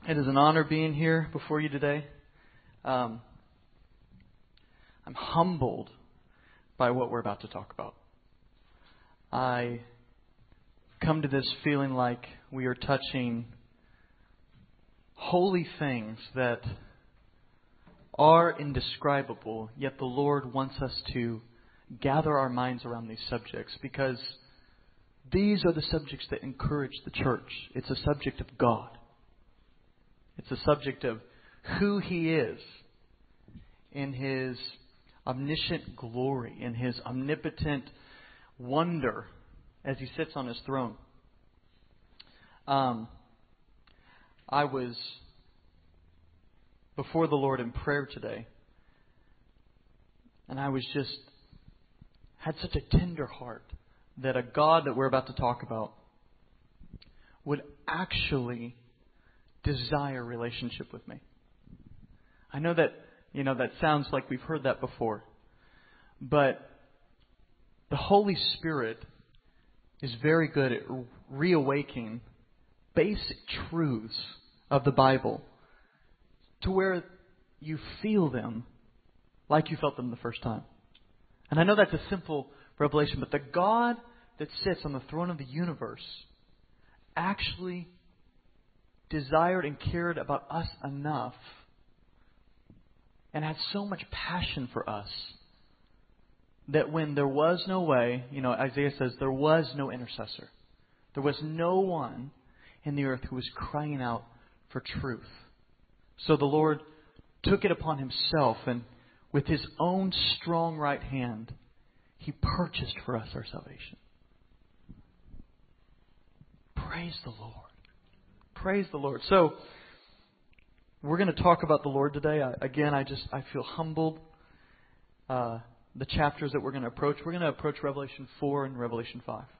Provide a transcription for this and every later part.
It is an honor being here before you today. I'm humbled by what we're about to talk about. I come to this feeling like we are touching holy things that are indescribable, yet the Lord wants us to gather our minds around these subjects because these are the subjects that encourage the church. It's a subject of God. It's a subject of who He is in His omniscient glory, in His omnipotent wonder as He sits on His throne. I was before the Lord in prayer today, and I was had such a tender heart that a God that we're about to talk about would actually desire relationship with me. I know that, that sounds like we've heard that before. But the Holy Spirit is very good at reawakening basic truths of the Bible to where you feel them like you felt them the first time. And I know that's a simple revelation, but the God that sits on the throne of the universe actually desired and cared about us enough and had so much passion for us that when there was no way, Isaiah says there was no intercessor. There was no one in the earth who was crying out for truth. So the Lord took it upon Himself, and with His own strong right hand, He purchased for us our salvation. Praise the Lord. Praise the Lord. So, we're going to talk about the Lord today. I feel humbled. The chapters that we're going to approach. We're going to approach Revelation 4 and Revelation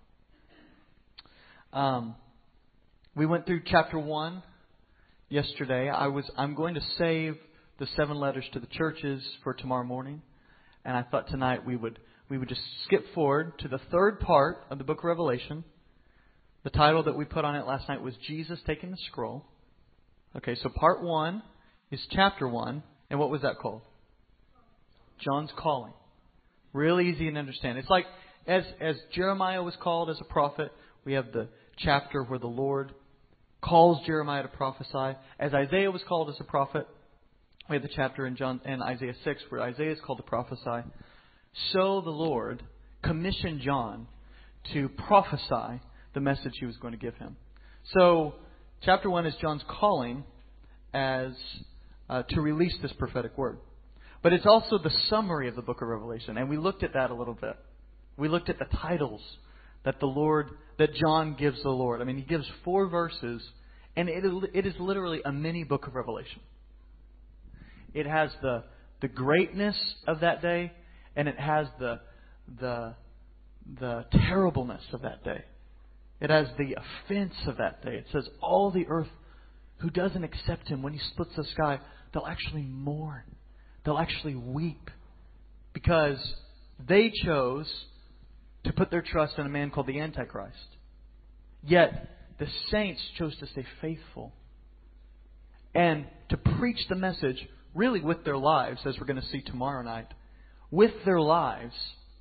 5. We went through chapter 1 yesterday. I'm going to save the 7 letters to the churches for tomorrow morning. And I thought tonight we would just skip forward to the third part of the book of Revelation. The title that we put on it last night was Jesus Taking the Scroll. Okay, so part 1 is chapter 1. And what was that called? John's Calling. Really easy to understand. It's like as Jeremiah was called as a prophet, we have the chapter where the Lord calls Jeremiah to prophesy. As Isaiah was called as a prophet, we have the chapter in Isaiah 6 where Isaiah is called to prophesy. So the Lord commissioned John to prophesy the message He was going to give him. So, chapter 1 is John's calling as to release this prophetic word. But it's also the summary of the book of Revelation, and we looked at that a little bit. We looked at the titles that John gives the Lord. I mean, he gives 4 verses, and it is literally a mini book of Revelation. It has the greatness of that day, and it has the terribleness of that day. It has the offense of that day. It says all the earth who doesn't accept Him, when He splits the sky, they'll actually mourn. They'll actually weep. Because they chose to put their trust in a man called the Antichrist. Yet the saints chose to stay faithful. And to preach the message really with their lives, as we're going to see tomorrow night. With their lives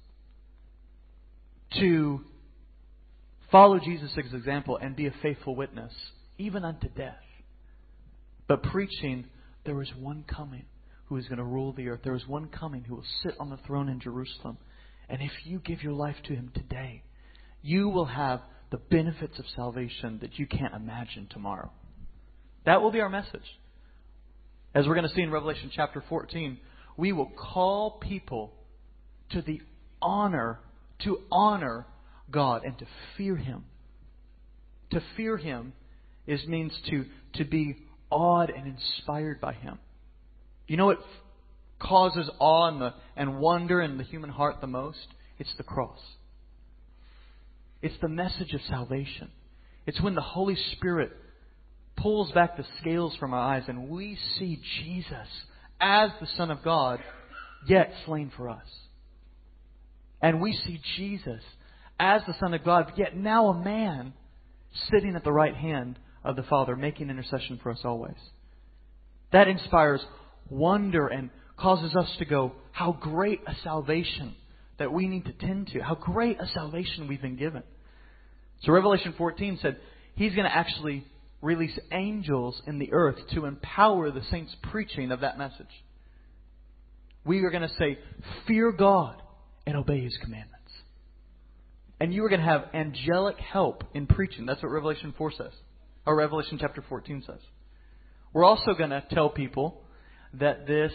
to follow Jesus' example and be a faithful witness, even unto death. But preaching, there is one coming who is going to rule the earth. There is one coming who will sit on the throne in Jerusalem. And if you give your life to Him today, you will have the benefits of salvation that you can't imagine tomorrow. That will be our message. As we're going to see in Revelation chapter 14, we will call people to honor God and to fear Him. To fear Him means to be awed and inspired by Him. You know what causes awe and wonder in the human heart the most? It's the cross. It's the message of salvation. It's when the Holy Spirit pulls back the scales from our eyes and we see Jesus as the Son of God, yet slain for us. And we see Jesus as the Son of God, yet now a man sitting at the right hand of the Father, making intercession for us always. That inspires wonder and causes us to go, how great a salvation that we need to tend to. How great a salvation we've been given. So Revelation 14 said He's going to actually release angels in the earth to empower the saints' preaching of that message. We are going to say, fear God and obey His commandments. And you are going to have angelic help in preaching. That's what Revelation 4 says. Or Revelation chapter 14 says. We're also going to tell people that this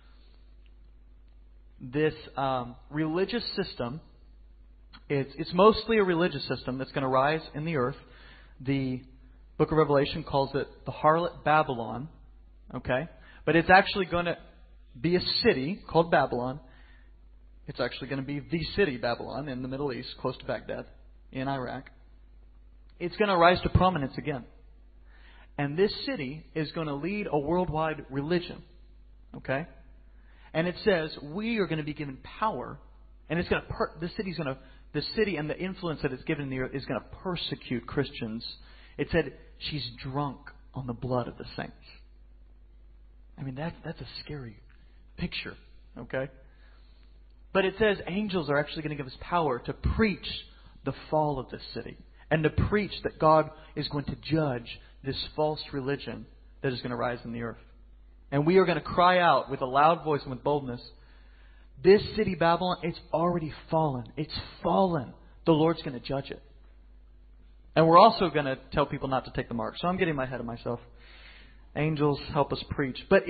religious system, it's mostly a religious system that's going to rise in the earth. The book of Revelation calls it the harlot Babylon. Okay? But it's actually going to be a city called Babylon. It's actually going to be the city Babylon in the Middle East, close to Baghdad, in Iraq. It's going to rise to prominence again. And this city is going to lead a worldwide religion. Okay? And it says we are going to be given power, and it's going to the city and the influence that it's given in the earth is going to persecute Christians. It said she's drunk on the blood of the saints. I mean, that's a scary picture. Okay? But it says angels are actually going to give us power to preach the fall of this city. And to preach that God is going to judge this false religion that is going to rise in the earth. And we are going to cry out with a loud voice and with boldness, this city Babylon, it's already fallen. It's fallen. The Lord's going to judge it. And we're also going to tell people not to take the mark. So I'm getting ahead of myself. Angels help us preach. But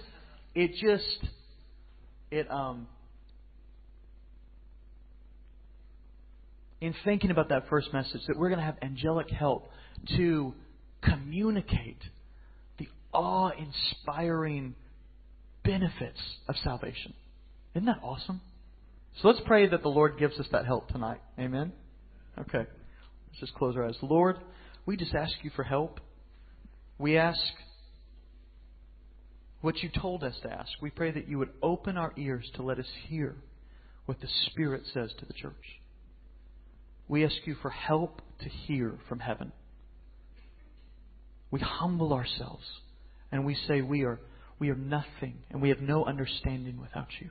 in thinking about that first message, that we're going to have angelic help to communicate the awe-inspiring benefits of salvation. Isn't that awesome? So let's pray that the Lord gives us that help tonight. Amen? Okay. Let's just close our eyes. Lord, we just ask You for help. We ask what You told us to ask. We pray that You would open our ears to let us hear what the Spirit says to the church. We ask You for help to hear from heaven. We humble ourselves and we say we are nothing and we have no understanding without You.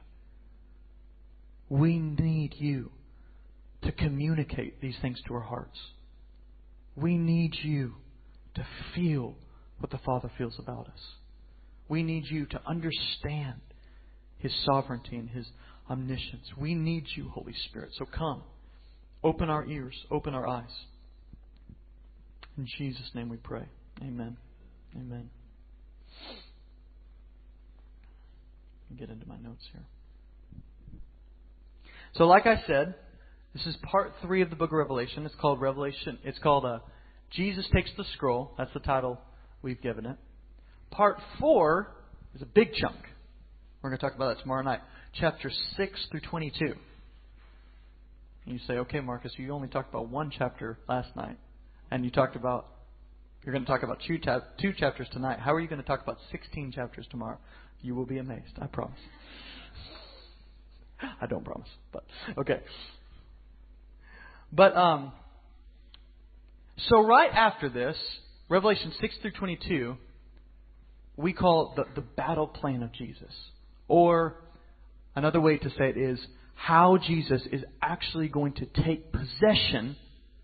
We need You to communicate these things to our hearts. We need You to feel what the Father feels about us. We need You to understand His sovereignty and His omniscience. We need You, Holy Spirit. So come. Open our ears. Open our eyes. In Jesus' name we pray. Amen. Amen. Let me get into my notes here. So like I said, this is part 3 of the book of Revelation. It's called Jesus Takes the Scroll. That's the title we've given it. Part 4 is a big chunk. We're going to talk about that tomorrow night. Chapter 6 through 22. And you say, okay, Marcus, you only talked about one chapter last night. And you're going to talk about two chapters tonight. How are you going to talk about 16 chapters tomorrow? You will be amazed. I promise. I don't promise, but okay. But so right after this, Revelation 6 through 22, we call it the battle plan of Jesus. Or another way to say it is how Jesus is actually going to take possession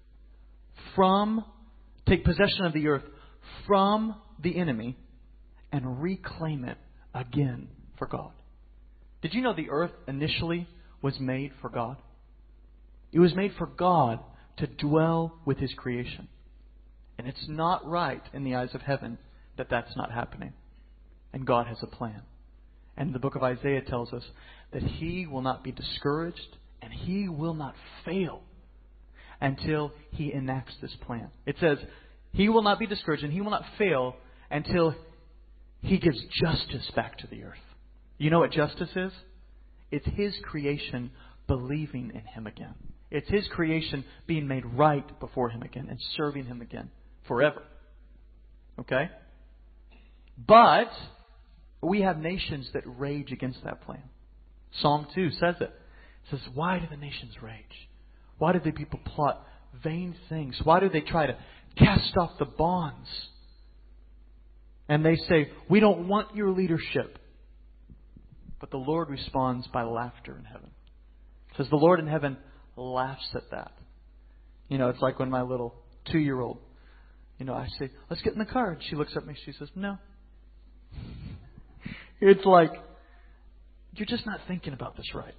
of the earth from the enemy and reclaim it again for God. Did you know the earth initially was made for God? It was made for God to dwell with His creation. And it's not right in the eyes of heaven that that's not happening. And God has a plan. And the book of Isaiah tells us that He will not be discouraged and He will not fail until He enacts this plan. It says He will not be discouraged and He will not fail until He gives justice back to the earth. You know what justice is? It's His creation believing in Him again. It's His creation being made right before Him again and serving Him again forever. Okay? But we have nations that rage against that plan. Psalm 2 says it. It says, why do the nations rage? Why do the people plot vain things? Why do they try to cast off the bonds And they say, we don't want your leadership. But the Lord responds by laughter in heaven. It says the Lord in heaven laughs at that. You know, it's like when my little 2-year-old, I say, let's get in the car. And she looks at me, she says, no. It's like, you're just not thinking about this right.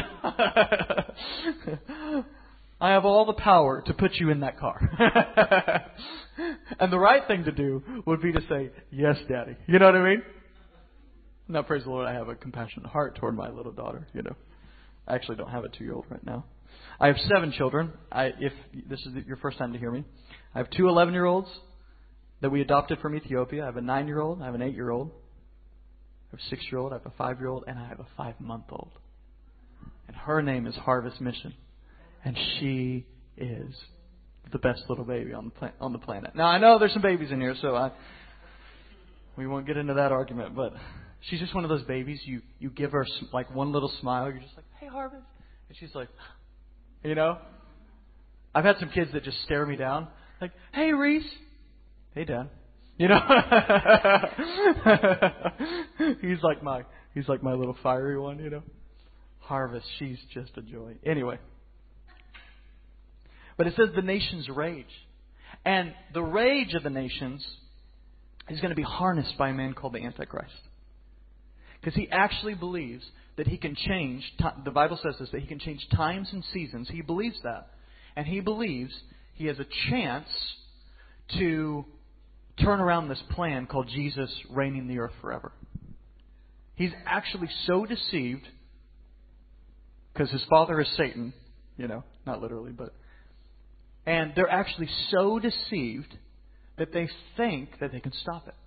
I have all the power to put you in that car. And the right thing to do would be to say, yes, Daddy. You know what I mean? Now, praise the Lord, I have a compassionate heart toward my little daughter. I actually don't have a 2-year-old right now. I have 7 children. If this is your first time to hear me, I have 2 11-year-olds that we adopted from Ethiopia. I have a 9-year-old. I have an 8-year-old. I have a 6-year-old. I have a 5-year-old. And I have a 5-month-old. And her name is Harvest Mission. And she is the best little baby on the planet. Now, I know there's some babies in here, so we won't get into that argument. But she's just one of those babies. You give her like one little smile. You're just like, hey, Harvest. And she's like, I've had some kids that just stare me down. Like, hey, Reese. Hey, Dad. He's like my little fiery one, Harvest, she's just a joy. Anyway. But it says the nations rage. And the rage of the nations is going to be harnessed by a man called the Antichrist. Because he actually believes that he can change, the Bible says this, that he can change times and seasons. He believes that. And he believes he has a chance to turn around this plan called Jesus reigning the earth forever. He's actually so deceived, because his father is Satan, not literally, but... And they're actually so deceived that they think that they can stop it.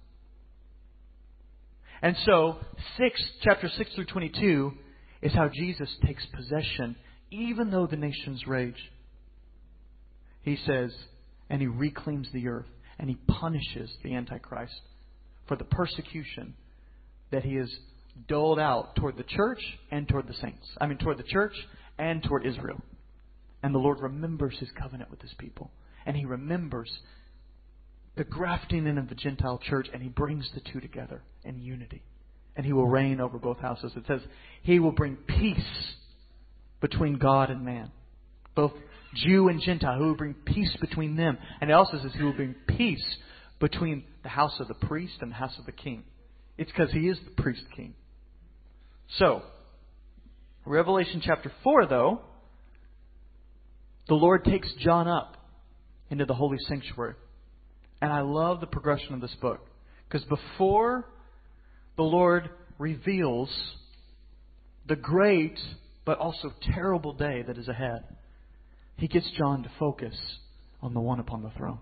And so, chapter 6 through 22 is how Jesus takes possession, even though the nations rage. He says, and he reclaims the earth, and he punishes the Antichrist for the persecution that he has doled out toward the church and toward the saints. Toward the church and toward Israel. And the Lord remembers his covenant with his people. And he remembers the grafting in of the Gentile church, and he brings the two together in unity. And he will reign over both houses. It says he will bring peace between God and man. Both Jew and Gentile, who will bring peace between them. And it also says he will bring peace between the house of the priest and the house of the king. It's because he is the priest king. So, Revelation chapter 4, though, the Lord takes John up into the holy sanctuary. And I love the progression of this book. Because before the Lord reveals the great but also terrible day that is ahead, he gets John to focus on the one upon the throne.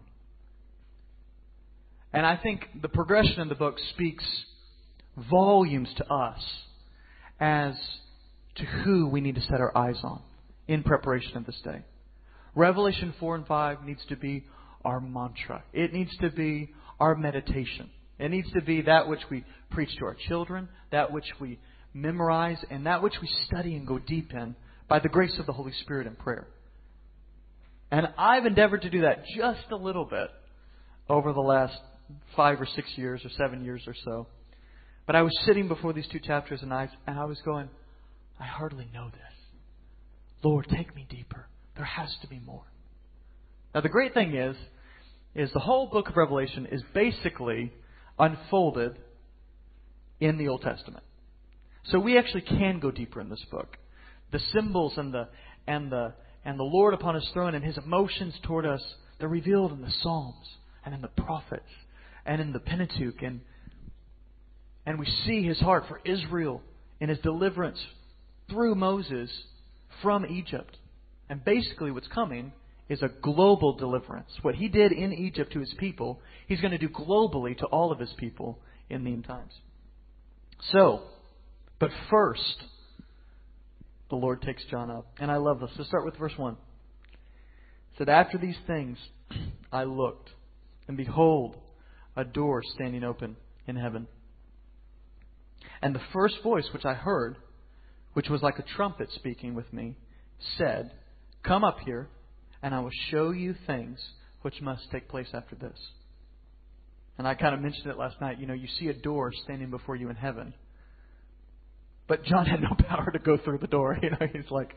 And I think the progression in the book speaks volumes to us as to who we need to set our eyes on in preparation of this day. Revelation 4 and 5 needs to be our mantra. It needs to be our meditation. It needs to be that which we preach to our children, that which we memorize, and that which we study and go deep in by the grace of the Holy Spirit in prayer. And I've endeavored to do that just a little bit over the last 5 or 6 years or 7 years or so. But I was sitting before these 2 chapters and I was going, I hardly know this. Lord, take me deeper. There has to be more. Now the great thing is the whole book of Revelation is basically unfolded in the Old Testament. So we actually can go deeper in this book. The symbols and the Lord upon his throne and his emotions toward us, they're revealed in the Psalms and in the prophets and in the Pentateuch. And we see his heart for Israel and his deliverance through Moses from Egypt. And basically what's coming is a global deliverance. What he did in Egypt to his people, he's going to do globally to all of his people in the end times. So, but first, the Lord takes John up. And I love this. Let's start with verse 1. It said, after these things I looked, and behold, a door standing open in heaven. And the first voice which I heard, which was like a trumpet speaking with me, said, come up here, and I will show you things which must take place after this. And I kind of mentioned it last night. You see a door standing before you in heaven. But John had no power to go through the door. He's like,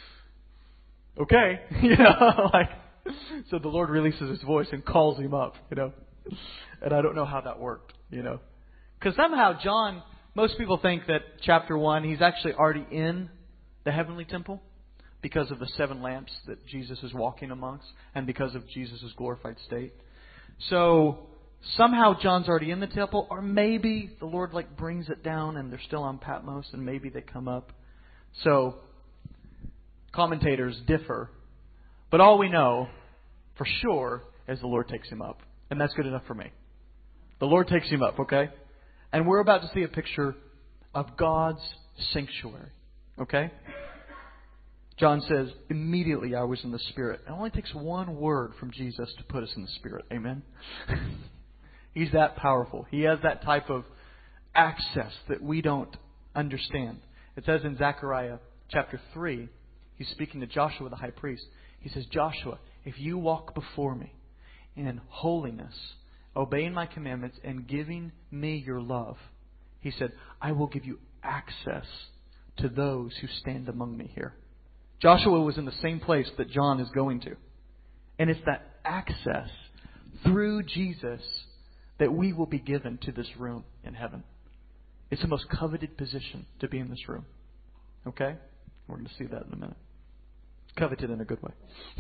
okay. So the Lord releases His voice and calls him up, And I don't know how that worked, Because somehow John, most people think that chapter 1, he's actually already in the heavenly temple because of the 7 lamps that Jesus is walking amongst and because of Jesus' glorified state. So somehow John's already in the temple, or maybe the Lord brings it down and they're still on Patmos and maybe they come up. So commentators differ. But all we know for sure is the Lord takes him up. And that's good enough for me. The Lord takes him up, okay? And we're about to see a picture of God's sanctuary, okay? John says, immediately I was in the Spirit. It only takes one word from Jesus to put us in the Spirit. Amen? He's that powerful. He has that type of access that we don't understand. It says in Zechariah chapter 3, he's speaking to Joshua the high priest. He says, Joshua, if you walk before me in holiness, obeying my commandments and giving me your love, he said, I will give you access to those who stand among me here. Joshua was in the same place that John is going to. And it's that access through Jesus that we will be given to this room in heaven. It's the most coveted position to be in this room. Okay? We're going to see that in a minute. Coveted in a good way.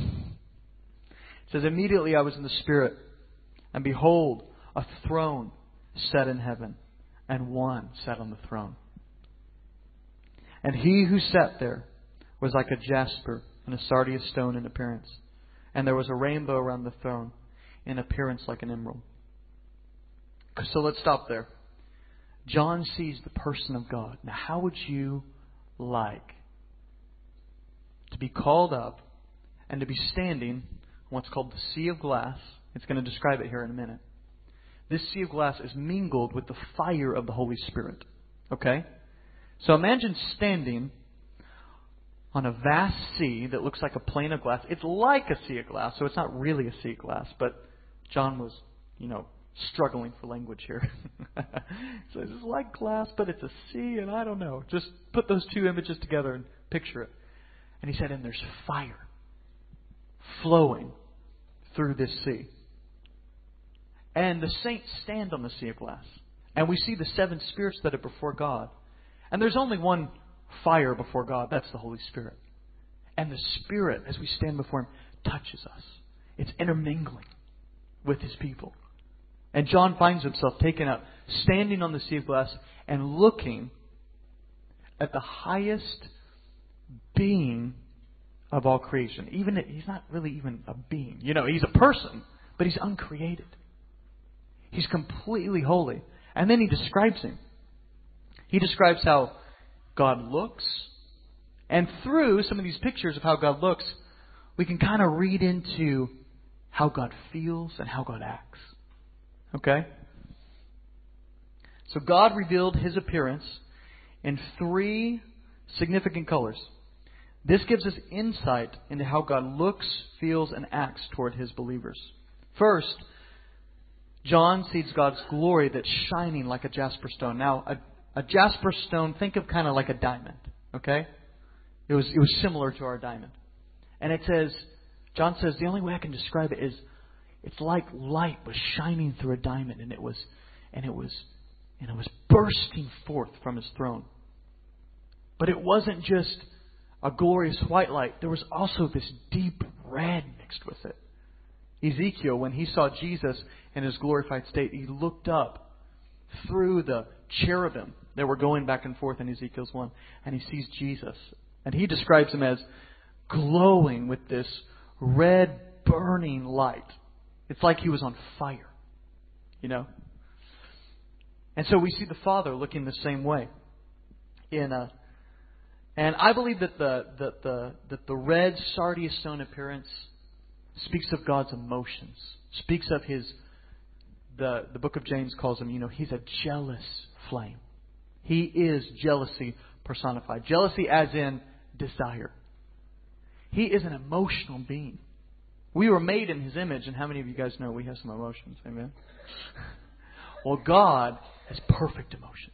It says, immediately I was in the Spirit, and behold, a throne set in heaven, and one sat on the throne. And he who sat there was like a jasper and a sardius stone in appearance. And there was a rainbow around the throne, in appearance like an emerald. So let's stop there. John sees the person of God. Now, how would you like to be called up and to be standing in what's called the sea of glass? It's going to describe it here in a minute. This sea of glass is mingled with the fire of the Holy Spirit. Okay? So imagine standing on a vast sea that looks like a plane of glass. It's like a sea of glass, so it's not really a sea of glass, but John was, struggling for language here. So it's like glass, but it's a sea, and I don't know. Just put those two images together and picture it. And he said, and there's fire flowing through this sea. And the saints stand on the sea of glass. And we see the 7 spirits that are before God. And there's only one fire before God. That's the Holy Spirit. And the Spirit, as we stand before Him, touches us. It's intermingling with His people. And John finds himself taken up, standing on the sea of glass and looking at the highest being of all creation. He's not really even a being. He's a person, but He's uncreated. He's completely holy. And then He describes Him. He describes how God looks. And through some of these pictures of how God looks, we can kind of read into how God feels and how God acts. Okay? So God revealed His appearance in 3 significant colors. This gives us insight into how God looks, feels, and acts toward His believers. First, John sees God's glory that's shining like a jasper stone. Now, a jasper stone, think of kind of like a diamond. Okay? It was similar to our diamond. And John says, the only way I can describe it is, it's like light was shining through a diamond, and it was bursting forth from His throne. But it wasn't just a glorious white light. There was also this deep red mixed with it. Ezekiel, when he saw Jesus in His glorified state, he looked up through the cherubim that were going back and forth in Ezekiel's 1, and he sees Jesus. And he describes Him as glowing with this red burning light. It's like He was on fire, And so we see the Father looking the same way. And I believe that the red sardius stone appearance speaks of God's emotions, speaks of the book of James calls Him, He's a jealous flame. He is jealousy personified. Jealousy as in desire. He is an emotional being. We were made in His image, and how many of you guys know we have some emotions? Amen? Well, God has perfect emotions.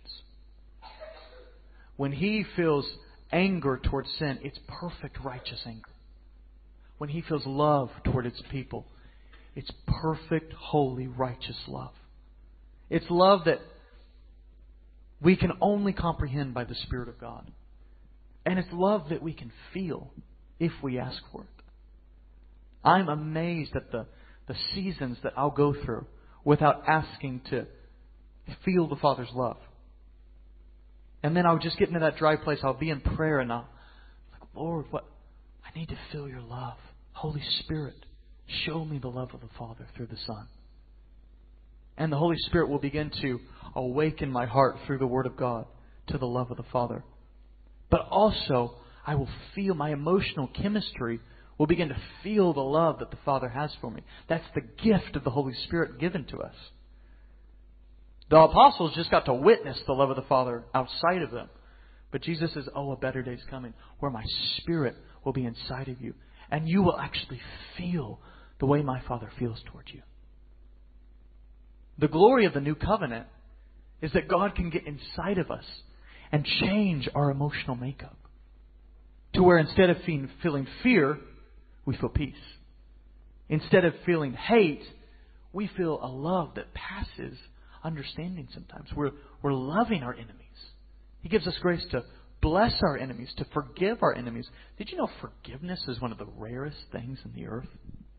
When He feels anger towards sin, it's perfect righteous anger. When He feels love toward His people, it's perfect, holy, righteous love. It's love that we can only comprehend by the Spirit of God. And it's love that we can feel if we ask for it. I'm amazed at the seasons that I'll go through without asking to feel the Father's love. And then I'll just get into that dry place. I'll be in prayer and I'll like, Lord, I need to feel your love. Holy Spirit, show me the love of the Father through the Son. And the Holy Spirit will begin to awaken my heart through the Word of God to the love of the Father. But also, I will feel my emotional chemistry will begin to feel the love that the Father has for me. That's the gift of the Holy Spirit given to us. The apostles just got to witness the love of the Father outside of them. But Jesus says, a better day's coming where my Spirit will be inside of you. And you will actually feel the way my Father feels towards you. The glory of the new covenant is that God can get inside of us and change our emotional makeup. To where instead of feeling fear, we feel peace. Instead of feeling hate, we feel a love that passes understanding sometimes. We're loving our enemies. He gives us grace to bless our enemies, to forgive our enemies. Did you know forgiveness is one of the rarest things in the earth?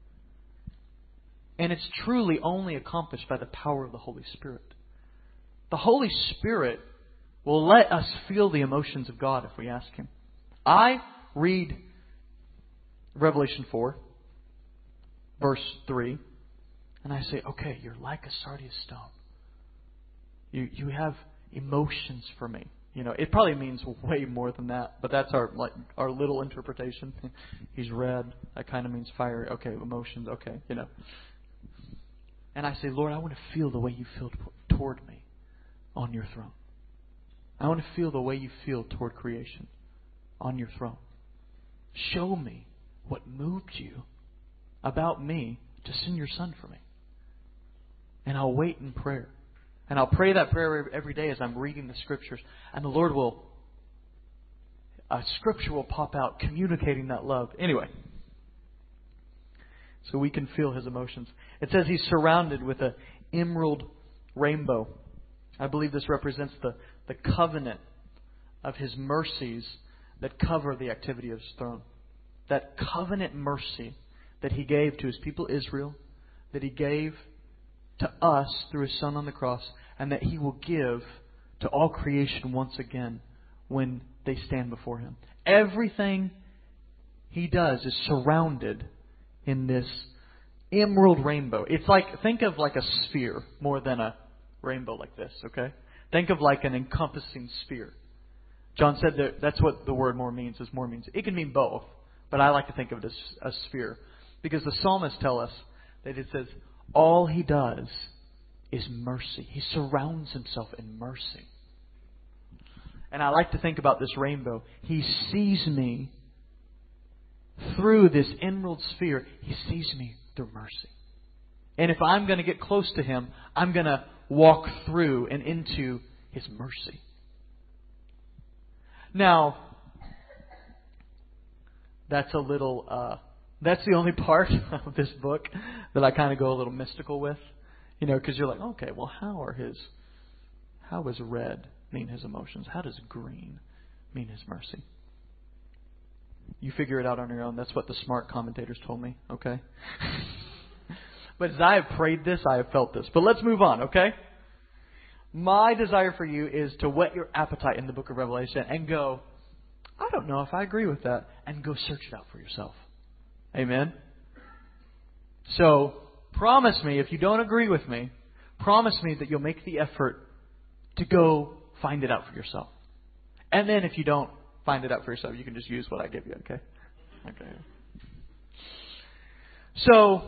And it's truly only accomplished by the power of the Holy Spirit. The Holy Spirit will let us feel the emotions of God if we ask Him. I read Revelation 4, verse 3, and I say, okay, you're like a sardius stone. You have emotions for me. You know, it probably means way more than that, but that's our little interpretation. He's red. That kind of means fiery. Okay, emotions. Okay, you know. And I say, Lord, I want to feel the way you feel toward me on your throne. I want to feel the way you feel toward creation on your throne. Show me what moved you about me to send your Son for me. And I'll wait in prayer. And I'll pray that prayer every day as I'm reading the Scriptures. And the Lord a Scripture will pop out communicating that love. Anyway, so we can feel His emotions. It says He's surrounded with an emerald rainbow. I believe this represents the covenant of His mercies that cover the activity of His throne. That covenant mercy that He gave to His people Israel, that He gave to us through His Son on the cross, and that He will give to all creation once again when they stand before Him. Everything He does is surrounded in this emerald rainbow. It's like, think of like a sphere more than a rainbow like this, okay? Think of like an encompassing sphere. John said that that's what the word more means. It can mean both, but I like to think of it as a sphere. Because the psalmists tell us that it says, all He does is mercy. He surrounds Himself in mercy. And I like to think about this rainbow. He sees me through this emerald sphere. He sees me through mercy. And if I'm going to get close to Him, I'm going to walk through and into His mercy. Now, that's that's the only part of this book that I kind of go a little mystical with. You know, because you're like, okay, well, how does red mean His emotions? How does green mean His mercy? You figure it out on your own. That's what the smart commentators told me, okay? But as I have prayed this, I have felt this. But let's move on, okay? My desire for you is to whet your appetite in the book of Revelation and go, I don't know if I agree with that, and go search it out for yourself. Amen? So, promise me, if you don't agree with me, promise me that you'll make the effort to go find it out for yourself. And then if you don't find it out for yourself, you can just use what I give you, okay? Okay. So,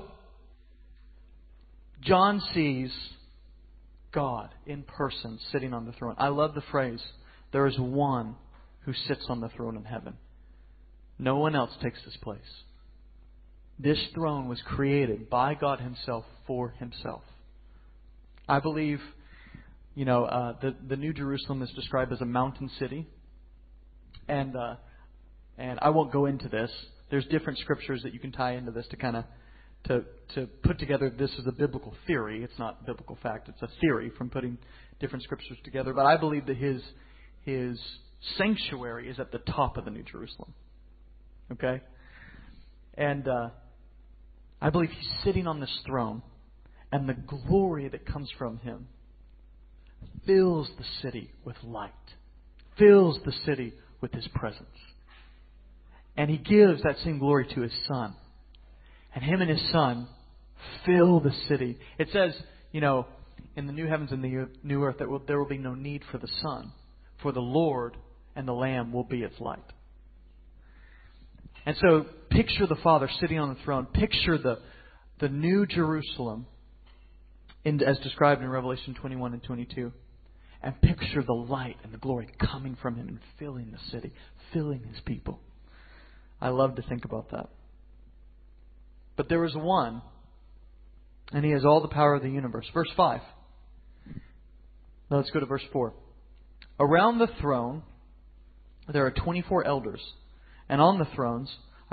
John sees God in person sitting on the throne. I love the phrase, there is one who sits on the throne in heaven. No one else takes His place. this throne was created by God Himself for Himself. I believe, the New Jerusalem is described as a mountain city. And I won't go into this. There's different scriptures that you can tie into this to kind of to put together. This is a biblical theory. It's not biblical fact. It's a theory from putting different scriptures together. But I believe that His sanctuary is at the top of the New Jerusalem. Okay? And I believe He's sitting on this throne, and the glory that comes from Him fills the city with light, fills the city with His presence. And He gives that same glory to His Son. And Him and His Son fill the city. It says, in the new heavens and the new earth, there will be no need for the sun, for the Lord and the Lamb will be its light. And so picture the Father sitting on the throne. Picture the New Jerusalem as described in Revelation 21 and 22. And picture the light and the glory coming from Him and filling the city, filling His people. I love to think about that. But there is one, and He has all the power of the universe. Verse 5. Now let's go to verse 4. Around the throne there are 24 elders, and on the thrones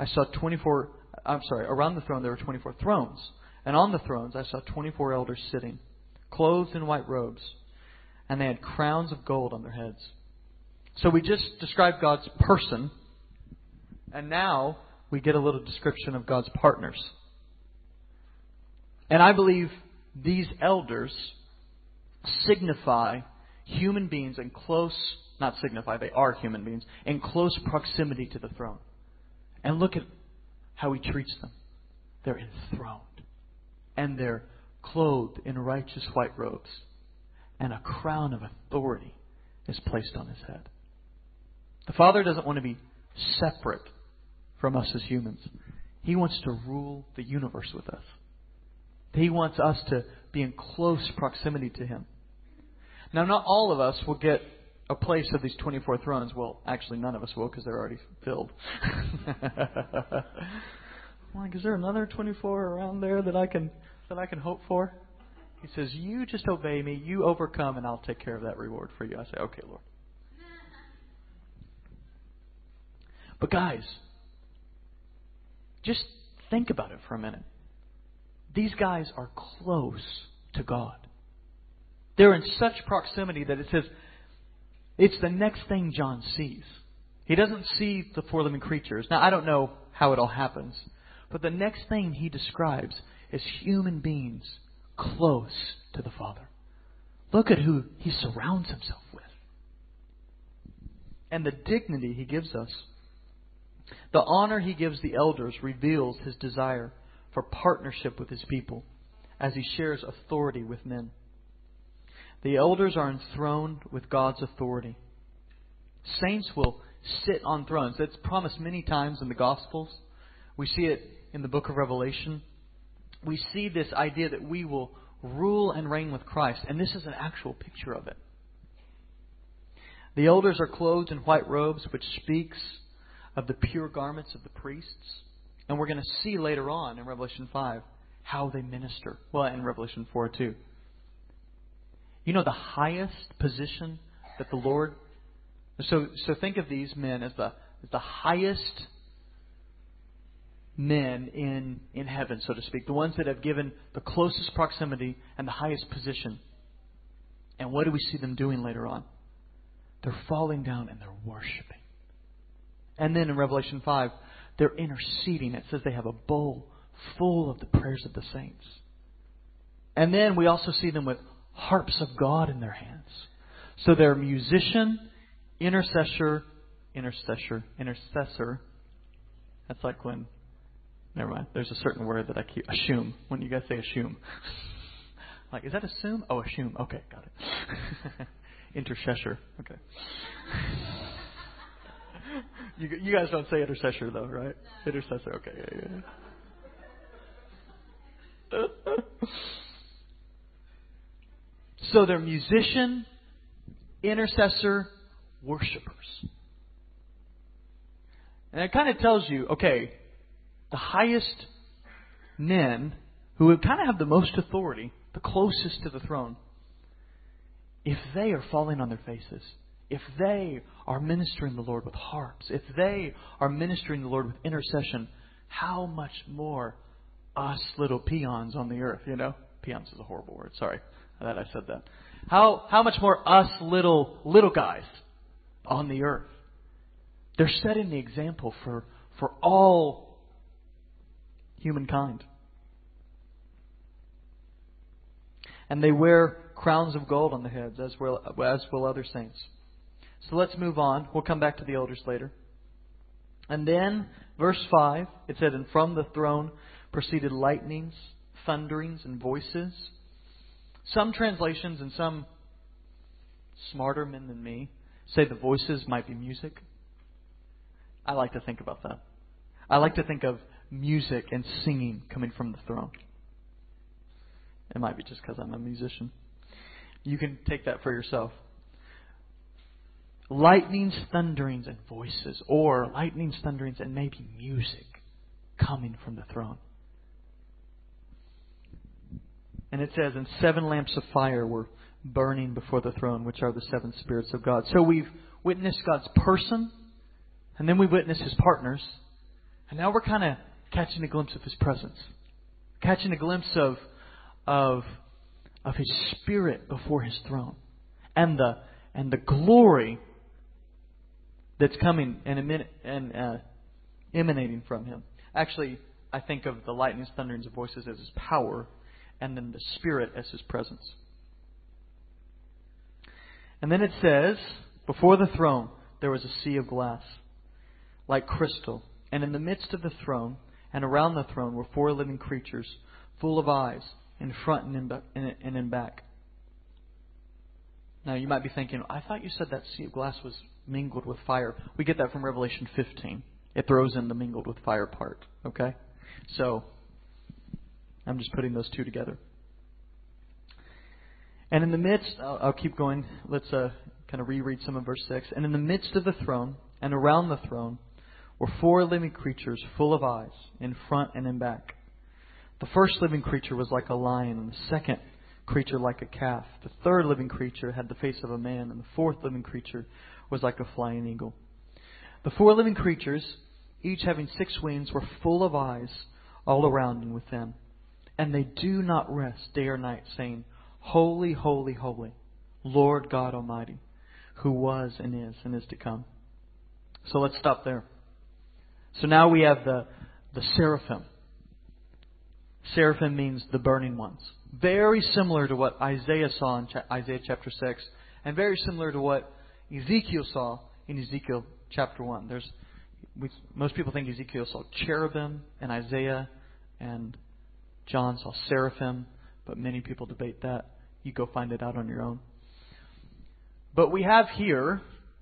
around the throne there were 24 thrones, and on the thrones I saw 24 elders sitting, clothed in white robes, and they had crowns of gold on their heads. So we just described God's person, and now we get a little description of God's partners. And I believe these elders signify human beings in they are human beings in close proximity to the throne. And look at how He treats them. They're enthroned. And they're clothed in righteous white robes. And a crown of authority is placed on His head. The Father doesn't want to be separate from us as humans. He wants to rule the universe with us. He wants us to be in close proximity to Him. Now, not all of us will get a place of these 24 thrones. Well, actually, none of us will because they're already filled. Is there another 24 around there that I can hope for? He says, you just obey me, you overcome, and I'll take care of that reward for you. I say, okay, Lord. But guys, just think about it for a minute. These guys are close to God. They're in such proximity that it says it's the next thing John sees. He doesn't see the four living creatures. Now, I don't know how it all happens, but the next thing he describes is human beings close to the Father. Look at who He surrounds Himself with. And the dignity He gives us. The honor He gives the elders reveals His desire for partnership with His people as He shares authority with men. The elders are enthroned with God's authority. Saints will sit on thrones. That's promised many times in the Gospels. We see it in the book of Revelation. We see this idea that we will rule and reign with Christ. And this is an actual picture of it. The elders are clothed in white robes, which speaks of the pure garments of the priests. And we're going to see later on in Revelation 5 how they minister. Well, in Revelation 4 too. The highest position that the Lord... So think of these men as the highest men in heaven, so to speak. The ones that have given the closest proximity and the highest position. And what do we see them doing later on? They're falling down and they're worshiping. And then in Revelation 5, they're interceding. It says they have a bowl full of the prayers of the saints. And then we also see them with harps of God in their hands. So they're musician, intercessor. That's like when... Never mind. There's a certain word that I keep... Ashum. When you guys say ashum. Like, is that assume? Oh, ashum. Okay, got it. Intercessor. Okay. You guys don't say intercessor though, right? No. Intercessor. Okay. Yeah. So they're musician, intercessor, worshipers. And it kind of tells you, okay, the highest men who would kind of have the most authority, the closest to the throne, if they are falling on their faces, if they are ministering the Lord with harps, if they are ministering the Lord with intercession, how much more us little peons on the earth, you know? Peons is a horrible word. Sorry that I said that. How much more us little guys on the earth. They're setting the example for all humankind. And they wear crowns of gold on the heads, as will other saints. So let's move on. We'll come back to the elders later. And then, verse 5, it said, "And from the throne proceeded lightnings, thunderings, and voices." Some translations and some smarter men than me say the voices might be music. I like to think about that. I like to think of music and singing coming from the throne. It might be just because I'm a musician. You can take that for yourself. Lightnings, thunderings, and voices. Or lightnings, thunderings, and maybe music coming from the throne. And it says, "And 7 lamps of fire were burning before the throne, which are the 7 spirits of God." So we've witnessed God's person, and then we witnessed His partners, and now we're kind of catching a glimpse of His presence, catching a glimpse of His Spirit before His throne, and the glory that's coming and emanating from Him. Actually, I think of the lightnings, thunderings, and voices as His power, and then the Spirit as His presence. And then it says, "Before the throne there was a sea of glass, like crystal, and in the midst of the throne and around the throne were 4 living creatures, full of eyes, in front and in back." Now you might be thinking, "I thought you said that sea of glass was mingled with fire." We get that from Revelation 15. It throws in the mingled with fire part. Okay? So, I'm just putting those two together. And in the midst, I'll keep going. Let's kind of reread some of verse 6. "And in the midst of the throne and around the throne were 4 living creatures full of eyes, in front and in back. The first living creature was like a lion, and the second creature like a calf. The third living creature had the face of a man, and the fourth living creature was like a flying eagle. The 4 living creatures, each having 6 wings, were full of eyes all around and within. And they do not rest day or night, saying, 'Holy, holy, holy, Lord God Almighty, who was and is to come.'" So let's stop there. So now we have the seraphim. Seraphim means the burning ones. Very similar to what Isaiah saw in Isaiah chapter 6. And very similar to what Ezekiel saw in Ezekiel chapter 1. Most people think Ezekiel saw cherubim, and Isaiah and John saw seraphim. But many people debate that. You go find it out on your own. But we have here...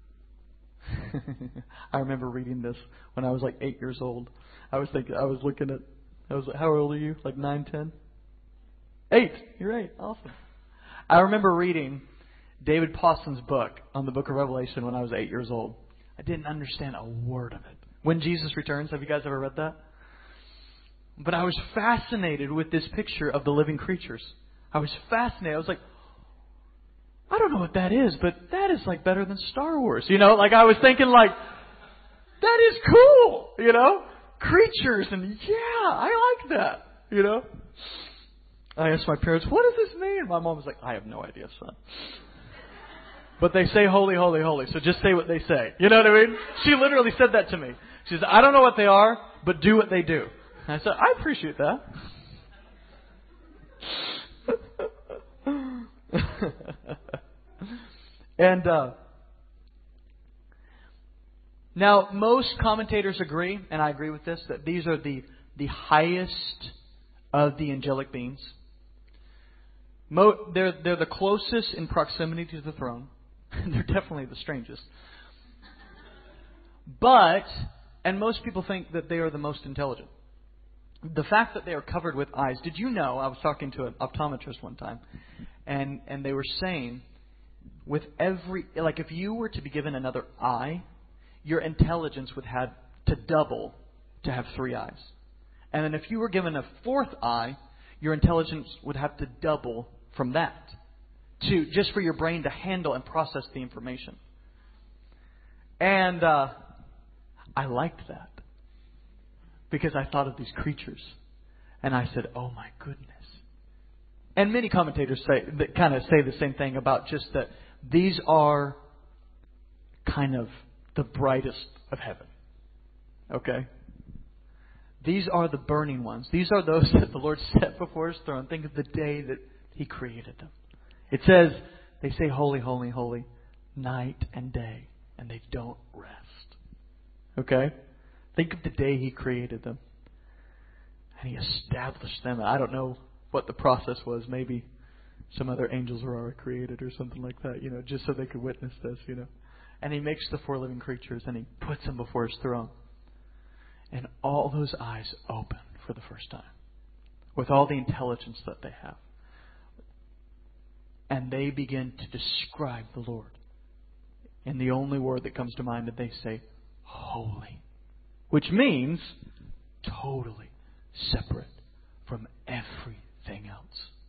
I remember reading this when I was like 8 years old. I was like, how old are you? Like 9, 10? 8. You're 8. Awesome. I remember reading David Pawson's book on the book of Revelation when I was 8 years old. I didn't understand a word of it. When Jesus Returns, have you guys ever read that? But I was fascinated with this picture of the living creatures. I was fascinated. I was like, I don't know what that is, but that is like better than Star Wars. You know, like I was thinking like, that is cool, you know? Creatures, and yeah, I like that, you know? I asked my parents, what does this mean? My mom was like, I have no idea, son. But they say holy, holy, holy, so just say what they say. You know what I mean? She literally said that to me. She said, I don't know what they are, but do what they do. And I said, I appreciate that. And now most commentators agree, and I agree with this, that these are the highest of the angelic beings. They're the closest in proximity to the throne. They're definitely the strangest. But, and most people think that they are the most intelligent. The fact that they are covered with eyes. Did you know, I was talking to an optometrist one time, and they were saying, with every, like if you were to be given another eye, your intelligence would have to double to have 3 eyes. And then if you were given a fourth eye, your intelligence would have to double from that to just for your brain to handle and process the information. And I liked that because I thought of these creatures. And I said, oh my goodness. And many commentators say the same thing about just that these are kind of the brightest of heaven. Okay? These are the burning ones. These are those that the Lord set before His throne. Think of the day that He created them. It says, they say, holy, holy, holy, night and day, and they don't rest. Okay? Think of the day He created them. And He established them. I don't know what the process was. Maybe some other angels were already created or something like that, just so they could witness this, And He makes the four living creatures and He puts them before His throne. And all those eyes open for the first time with all the intelligence that they have. And they begin to describe the Lord. And the only word that comes to mind is they say, holy. Which means totally separate from everything else.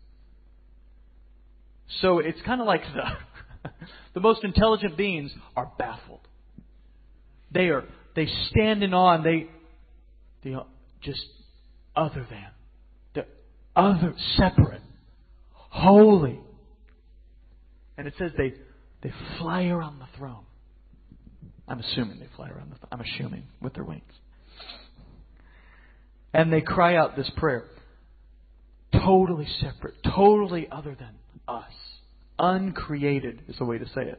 So it's kind of like the most intelligent beings are baffled. They stand in awe and they just other than. They're other, separate, holy. And it says they fly around the throne. I'm assuming they fly around the throne. I'm assuming with their wings. And they cry out this prayer. Totally separate, totally other than us. Uncreated is the way to say it.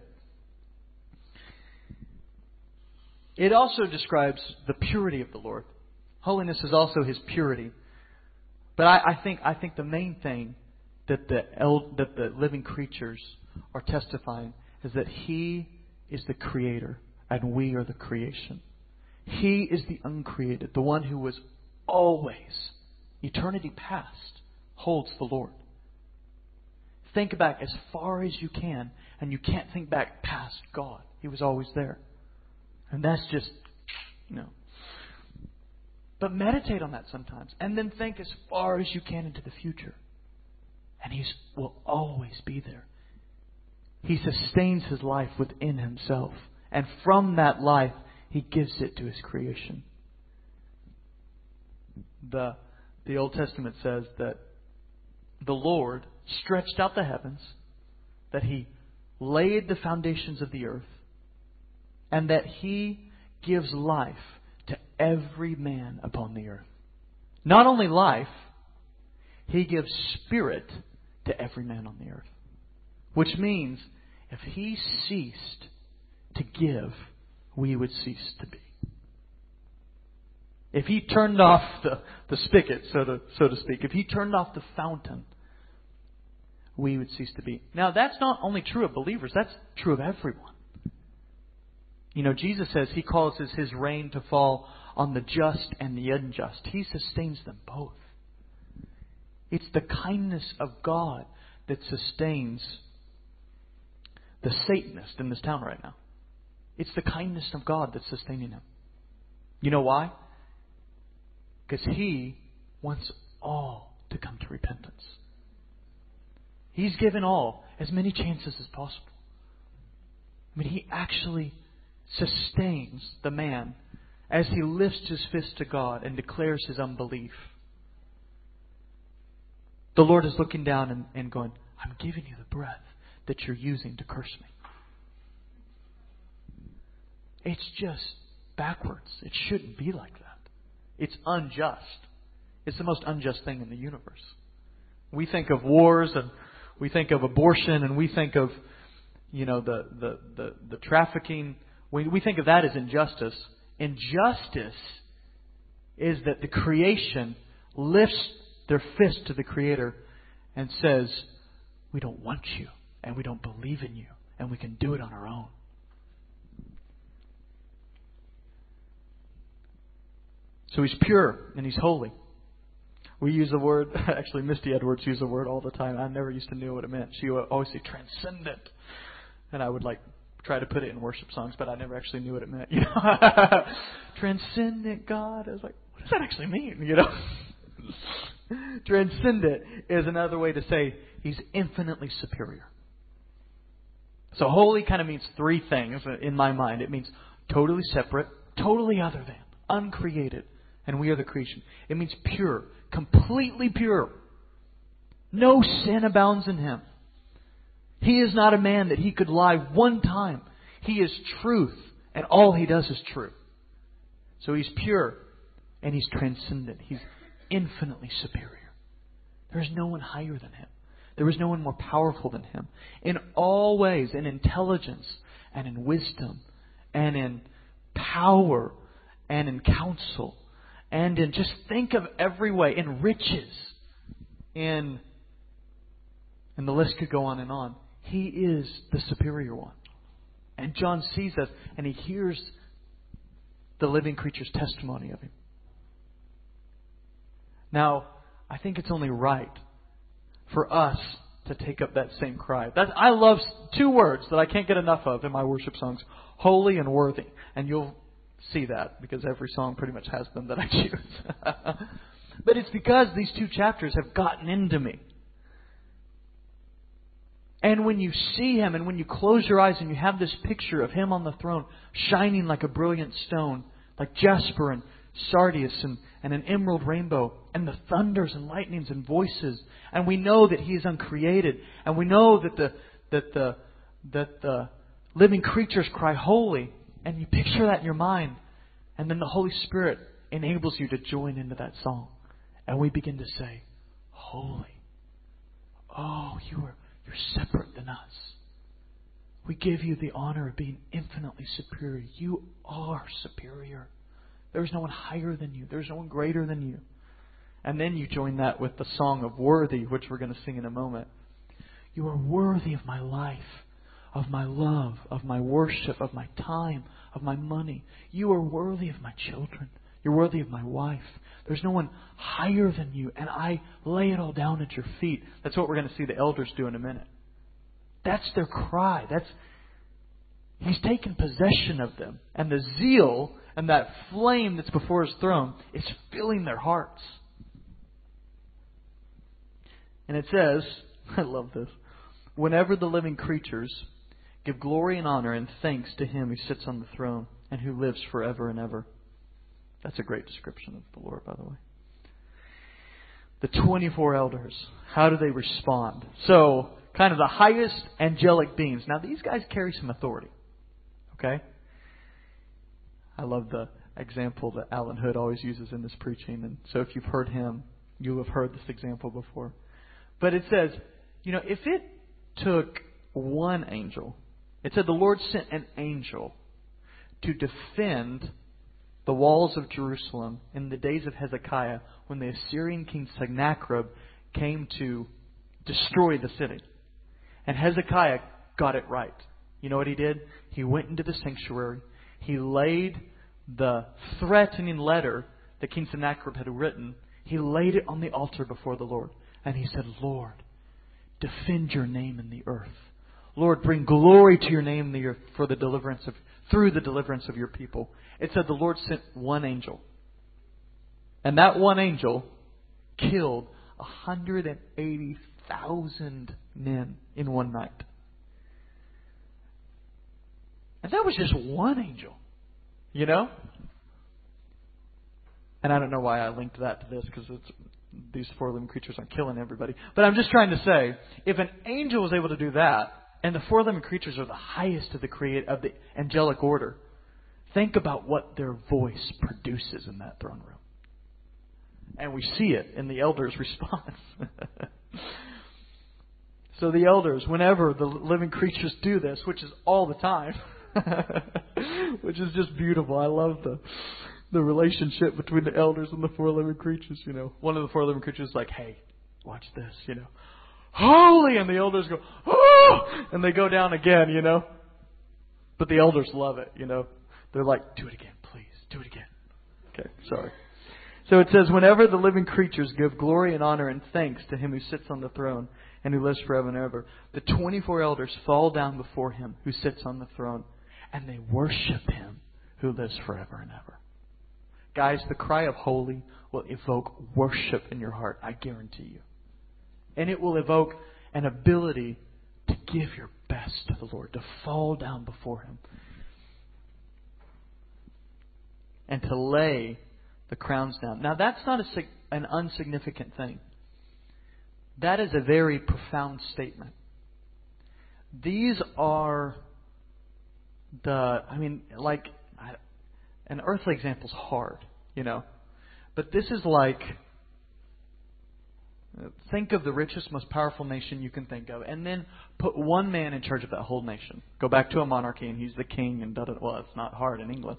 It also describes the purity of the Lord. Holiness is also His purity. But I think the main thing that the living creatures are testifying is that He is the Creator and we are the creation. He is the uncreated, the one who was always, eternity past, holds the Lord. Think back as far as you can, and you can't think back past God. He was always there. And that's just, But meditate on that sometimes. And then think as far as you can into the future. And He will always be there. He sustains His life within Himself. And from that life, He gives it to His creation. The Old Testament says that the Lord stretched out the heavens, that He laid the foundations of the earth, and that He gives life to every man upon the earth. Not only life, He gives spirit to every man on the earth. Which means, if He ceased to give, we would cease to be. If He turned off the spigot, so to speak, if He turned off the fountain, we would cease to be. Now, that's not only true of believers, that's true of everyone. Jesus says He causes His rain to fall on the just and the unjust. He sustains them both. It's the kindness of God that sustains the Satanist in this town right now. It's the kindness of God that's sustaining him. You know why? Because He wants all to come to repentance. He's given all as many chances as possible. He actually sustains the man as he lifts his fist to God and declares his unbelief. The Lord is looking down and going, I'm giving you the breath that you're using to curse me. It's just backwards. It shouldn't be like that. It's unjust. It's the most unjust thing in the universe. We think of wars and we think of abortion and we think of, the trafficking. We think of that as injustice. Injustice is that the creation lifts their fist to the Creator and says, we don't want you and we don't believe in you and we can do it on our own. So He's pure and He's holy. We use the word, actually Misty Edwards used the word all the time. I never used to know what it meant. She would always say transcendent. And I would try to put it in worship songs, but I never actually knew what it meant. Transcendent God. I was like, what does that actually mean? Transcendent is another way to say He's infinitely superior. So holy kind of means three things in my mind. It means totally separate, totally other than, uncreated, and we are the creation. It means pure, completely pure. No sin abounds in Him. He is not a man that He could lie one time. He is truth, and all He does is true. So He's pure, and He's transcendent. He's infinitely superior. There is no one higher than Him. There is no one more powerful than Him. In all ways, in intelligence, and in wisdom, and in power, and in counsel, and in just think of every way, in riches, and the list could go on and on. He is the superior one. And John sees us and he hears the living creature's testimony of Him. Now, I think it's only right for us to take up that same cry. I love two words that I can't get enough of in my worship songs. Holy and worthy. And you'll see that because every song pretty much has them that I choose. But it's because these two chapters have gotten into me. And when you see Him and when you close your eyes and you have this picture of Him on the throne shining like a brilliant stone, like jasper and sardius and an emerald rainbow, and the thunders and lightnings and voices, and we know that He is uncreated, and we know that the living creatures cry holy, and you picture that in your mind, and then the Holy Spirit enables you to join into that song, and we begin to say, holy. Oh, You're separate than us. We give You the honor of being infinitely superior. You are superior. There's no one higher than You. There's no one greater than You. And then you join that with the song of worthy, which we're going to sing in a moment. You are worthy of my life, of my love, of my worship, of my time, of my money. You are worthy of my children. You're worthy of my wife. There's no one higher than You. And I lay it all down at Your feet. That's what we're going to see the elders do in a minute. That's their cry. He's taken possession of them. And the zeal and that flame that's before His throne is filling their hearts. And it says, I love this, whenever the living creatures give glory and honor and thanks to Him who sits on the throne and who lives forever and ever. That's a great description of the Lord, by the way. The 24 elders, how do they respond? So, kind of the highest angelic beings. Now, these guys carry some authority. Okay? I love the example that Alan Hood always uses in this preaching. And so if you've heard him, you'll have heard this example before. But it says, if it took one angel, it said the Lord sent an angel to defend the walls of Jerusalem in the days of Hezekiah when the Assyrian king Sennacherib came to destroy the city. And Hezekiah got it right. You know what he did? He went into the sanctuary. He laid the threatening letter that King Sennacherib had written. He laid it on the altar before the Lord. And he said, Lord, defend Your name in the earth. Lord, bring glory to Your name in the earth through the deliverance of Your people. It said the Lord sent one angel. And that one angel killed 180,000 men in one night. And that was just one angel. And I don't know why I linked that to this, because these four living creatures aren't killing everybody. But I'm just trying to say, if an angel was able to do that, and the four living creatures are the highest of the angelic order, think about what their voice produces in that throne room. And we see it in the elders' response. So the elders, whenever the living creatures do this, which is all the time, which is just beautiful. I love the relationship between the elders and the four living creatures. One of the four living creatures is like, hey, watch this, holy, and the elders go, oh, and they go down again, but the elders love it, they're like, do it again, please, do it again. Okay, sorry. So it says, whenever the living creatures give glory and honor and thanks to Him who sits on the throne and who lives forever and ever. The 24 elders fall down before Him who sits on the throne, and they worship Him who lives forever and ever. Guys, the cry of holy will evoke worship in your heart, I guarantee you. And it will evoke an ability to give your best to the Lord, to fall down before Him, and to lay the crowns down. Now, that's not an insignificant thing. That is a very profound statement. These are an earthly example is hard, But this is like, think of the richest, most powerful nation you can think of, and then put one man in charge of that whole nation. Go back to a monarchy, and he's the king, and well, it's not hard in England.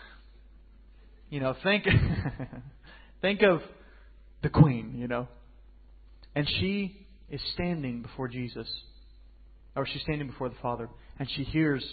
Think of the queen, and she is standing before Jesus, or she's standing before the Father, and she hears,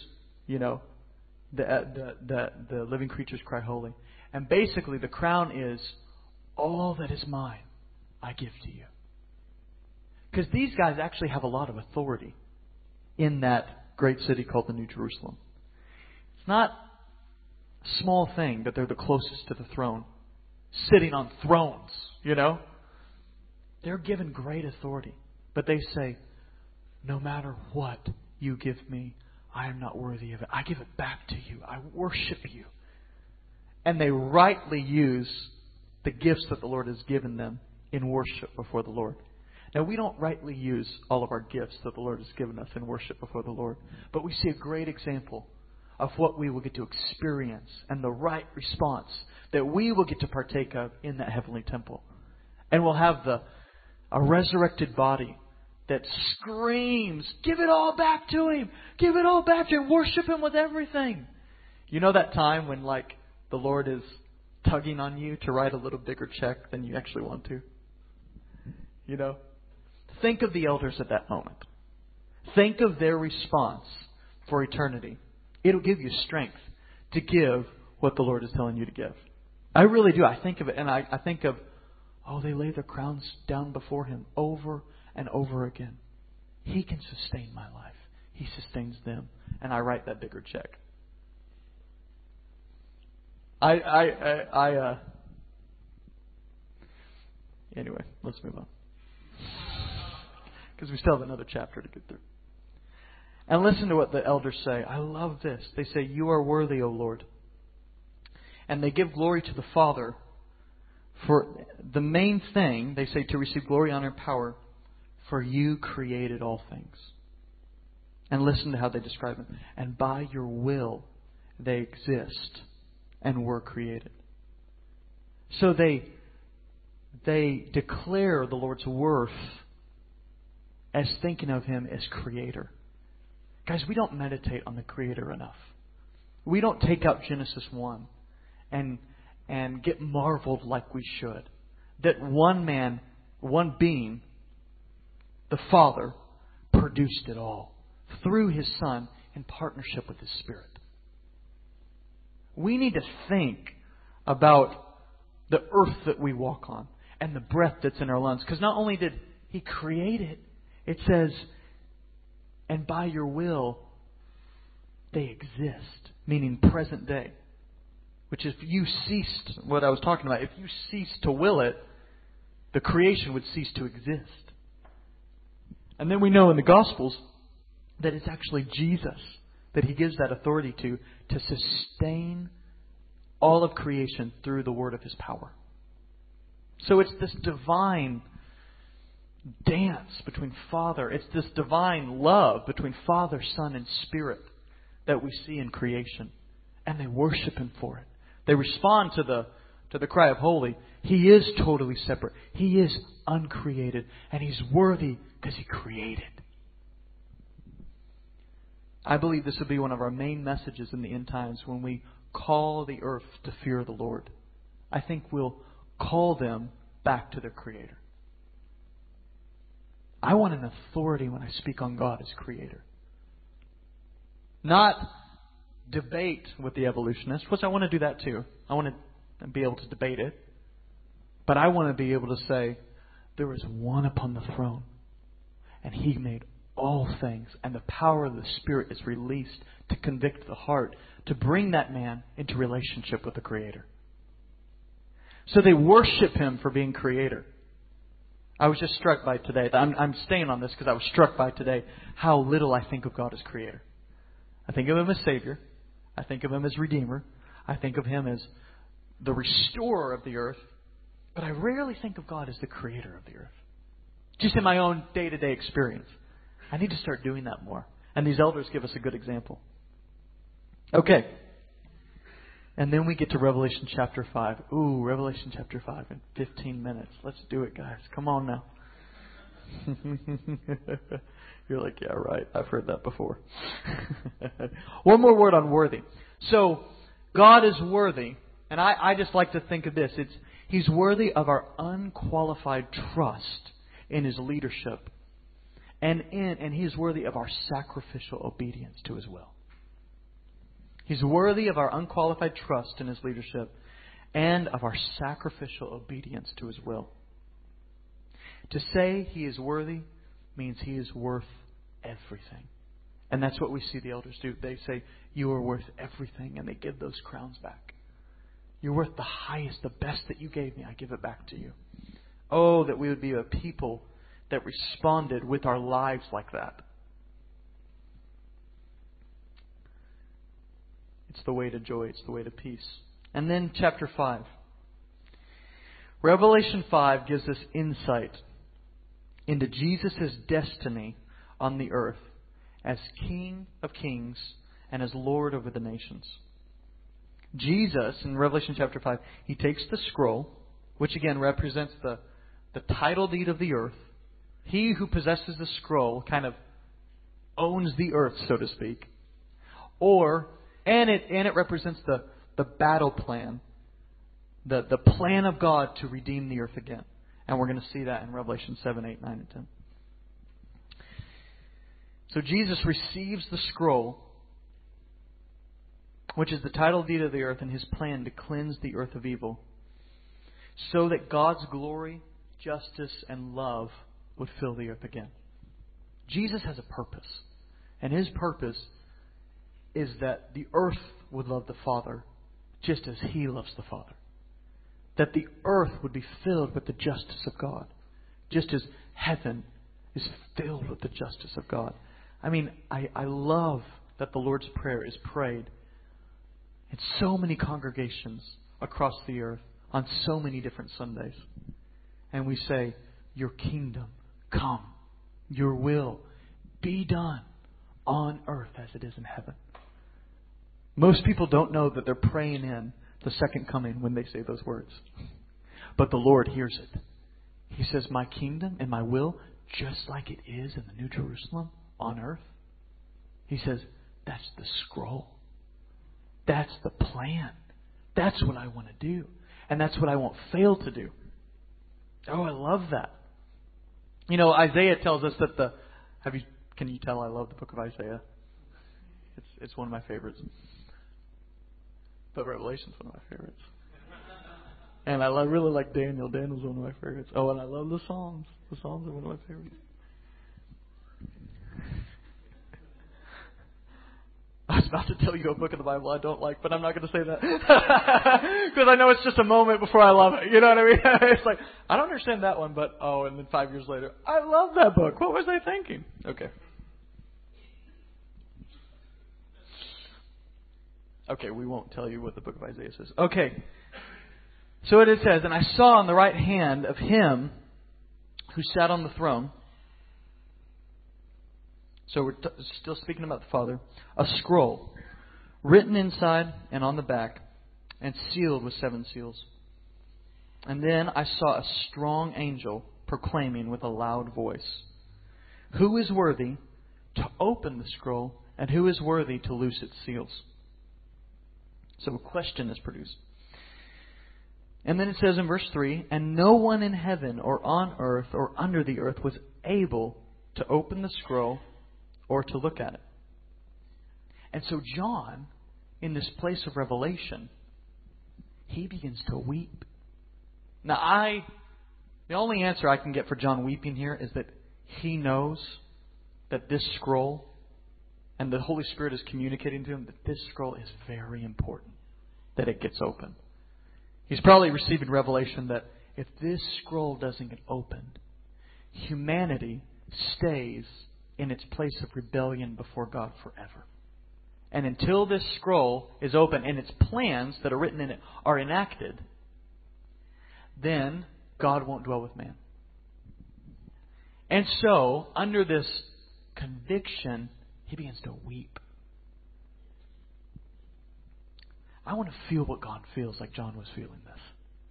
the living creatures cry holy. And basically the crown is, all that is mine, I give to you. Because these guys actually have a lot of authority in that great city called the New Jerusalem. It's not a small thing that they're the closest to the throne, sitting on thrones, They're given great authority. But they say, no matter what you give me, I am not worthy of it. I give it back to you. I worship you. And they rightly use the gifts that the Lord has given them in worship before the Lord. Now, we don't rightly use all of our gifts that the Lord has given us in worship before the Lord. But we see a great example of what we will get to experience and the right response that we will get to partake of in that heavenly temple. And we'll have a resurrected body that screams, give it all back to Him. Give it all back to Him. Worship Him with everything. You know that time when the Lord is tugging on you to write a little bigger check than you actually want to? Think of the elders at that moment. Think of their response for eternity. It'll give you strength to give what the Lord is telling you to give. I really do. I think of it, and I think of, they lay their crowns down before Him over and over again. He can sustain my life. He sustains them. And I write that bigger check. Anyway, let's move on. Because we still have another chapter to get through. And listen to what the elders say. I love this. They say, you are worthy, O Lord. And they give glory to the Father. For the main thing, they say, to receive glory, honor, and power, for you created all things. And listen to how they describe it. And by your will they exist and were created. So they declare the Lord's worth as thinking of Him as Creator. Guys, we don't meditate on the Creator enough. We don't take out Genesis 1 and get marveled like we should. That one man, one being, the Father, produced it all through His Son in partnership with His Spirit. We need to think about the earth that we walk on and the breath that's in our lungs. Because not only did He create it, it says, and by your will they exist, meaning present day. Which if you ceased, what I was talking about, if you ceased to will it, the creation would cease to exist. And then we know in the Gospels that it's actually Jesus that He gives that authority to sustain all of creation through the word of His power. So it's this divine dance between Father. It's this divine love between Father, Son, and Spirit that we see in creation. And they worship Him for it. They respond to the cry of holy. He is totally separate. He is uncreated. And He's worthy because He created. I believe this will be one of our main messages in the end times when we call the earth to fear the Lord. I think we'll call them back to their Creator. I want an authority when I speak on God as Creator. Not debate with the evolutionists, which I want to do that too. I want to be able to debate it. But I want to be able to say, there is one upon the throne. And He made all things. And the power of the Spirit is released to convict the heart, to bring that man into relationship with the Creator. So they worship Him for being Creator. I was just struck by today. I'm staying on this because I was struck by today how little I think of God as Creator. I think of Him as Savior. I think of Him as Redeemer. I think of Him as the restorer of the earth. But I rarely think of God as the Creator of the earth. Just in my own day-to-day experience. I need to start doing that more. And these elders give us a good example. Okay. And then we get to Revelation chapter 5. Ooh, Revelation chapter 5 in 15 minutes. Let's do it, guys. Come on now. You're like, yeah, right. I've heard that before. One more word on worthy. So, God is worthy. And I just like to think of this. He's worthy of our unqualified trust in His leadership. And He is worthy of our sacrificial obedience to His will. He's worthy of our unqualified trust in His leadership and of our sacrificial obedience to His will. To say He is worthy means He is worth everything. And that's what we see the elders do. They say, you are worth everything, and they give those crowns back. You're worth the highest, the best that you gave me. I give it back to you. Oh, that we would be a people that responded with our lives like that. It's the way to joy. It's the way to peace. And then chapter 5. Revelation 5 gives us insight into Jesus' destiny on the earth as King of Kings and as Lord over the nations. Jesus, in Revelation chapter 5, He takes the scroll, which again represents the title deed of the earth. He who possesses the scroll kind of owns the earth, so to speak. And it represents the battle plan, the plan of God to redeem the earth again. And we're going to see that in Revelation 7, 8, 9, and 10. So Jesus receives the scroll, which is the title deed of the earth, and His plan to cleanse the earth of evil, so that God's glory, justice, and love would fill the earth again. Jesus has a purpose. And His purpose is that the earth would love the Father just as He loves the Father. That the earth would be filled with the justice of God, just as heaven is filled with the justice of God. I mean, I love that the Lord's Prayer is prayed in so many congregations across the earth on so many different Sundays. And we say, your kingdom come, your will be done on earth as it is in heaven. Most people don't know that they're praying in the second coming when they say those words. But the Lord hears it. He says, my kingdom and my will, just like it is in the New Jerusalem on earth. He says, that's the scroll. That's the plan. That's what I want to do. And that's what I won't fail to do. Oh, I love that. You know, Isaiah tells us that can you tell I love the book of Isaiah? It's one of my favorites. But Revelation's one of my favorites. And I really like Daniel. Daniel's one of my favorites. Oh, and I love the Psalms. The Psalms are one of my favorites. I was about to tell you a book of the Bible I don't like, but I'm not going to say that. Because I know it's just a moment before I love it. You know what I mean? It's like, I don't understand that one, but and then 5 years later, I love that book. What was I thinking? Okay. Okay, we won't tell you what the book of Isaiah says. Okay. So it says, and I saw on the right hand of Him who sat on the throne. So we're still speaking about the Father. A scroll written inside and on the back and sealed with 7 seals. And then I saw a strong angel proclaiming with a loud voice, who is worthy to open the scroll and who is worthy to loose its seals? So a question is produced. And then it says in verse 3, and no one in heaven or on earth or under the earth was able to open the scroll or to look at it. And so John, in this place of revelation, he begins to weep. Now the only answer I can get for John weeping here is that he knows that this scroll, and the Holy Spirit is communicating to him that this scroll is very important, that it gets open. He's probably receiving revelation that if this scroll doesn't get opened, humanity stays in its place of rebellion before God forever. And until this scroll is open and its plans that are written in it are enacted, then God won't dwell with man. And so, under this conviction, he begins to weep. I want to feel what God feels like John was feeling this.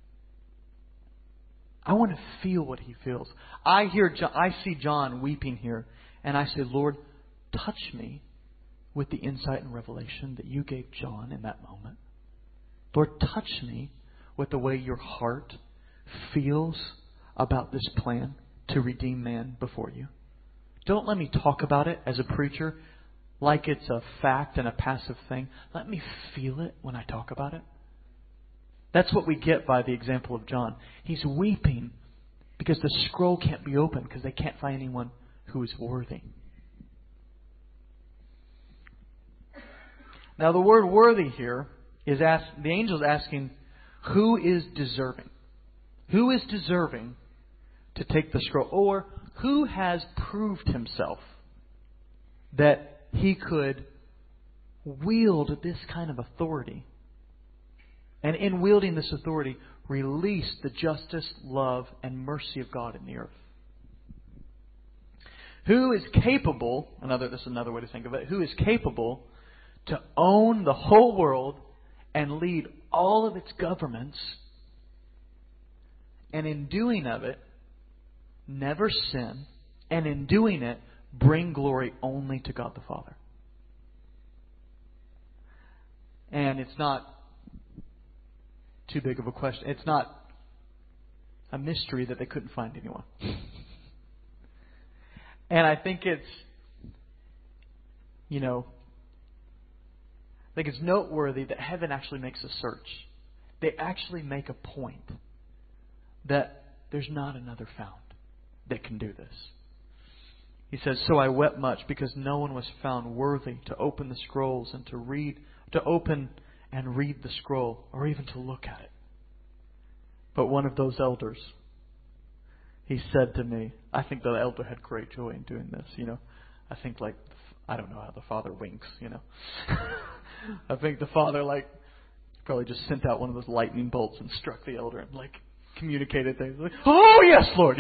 I want to feel what he feels. I see John weeping here, and I say, Lord, touch me with the insight and revelation that you gave John in that moment. Lord, touch me with the way your heart feels about this plan to redeem man before you. Don't let me talk about it as a preacher like it's a fact and a passive thing. Let me feel it when I talk about it. That's what we get by the example of John. He's weeping because the scroll can't be opened because they can't find anyone who is worthy. Now the word worthy here is the angel's asking, who is deserving? Who is deserving to take the scroll? Or who has proved himself that he could wield this kind of authority? And in wielding this authority, release the justice, love, and mercy of God in the earth. Who is capable, this is another way to think of it, who is capable to own the whole world and lead all of its governments, and in doing of it, never sin, and in doing it, bring glory only to God the Father. And it's not too big of a question. It's not a mystery that they couldn't find anyone. And I think it's noteworthy that heaven actually makes a search. They actually make a point that there's not another found that can do this. He says, so I wept much because no one was found worthy to open the scrolls and to open and read the scroll or even to look at it. But one of those elders, he said to me, I think the elder had great joy in doing this. I think I don't know how the Father winks, I think the Father probably just sent out one of those lightning bolts and struck the elder and communicated things like, oh yes, Lord,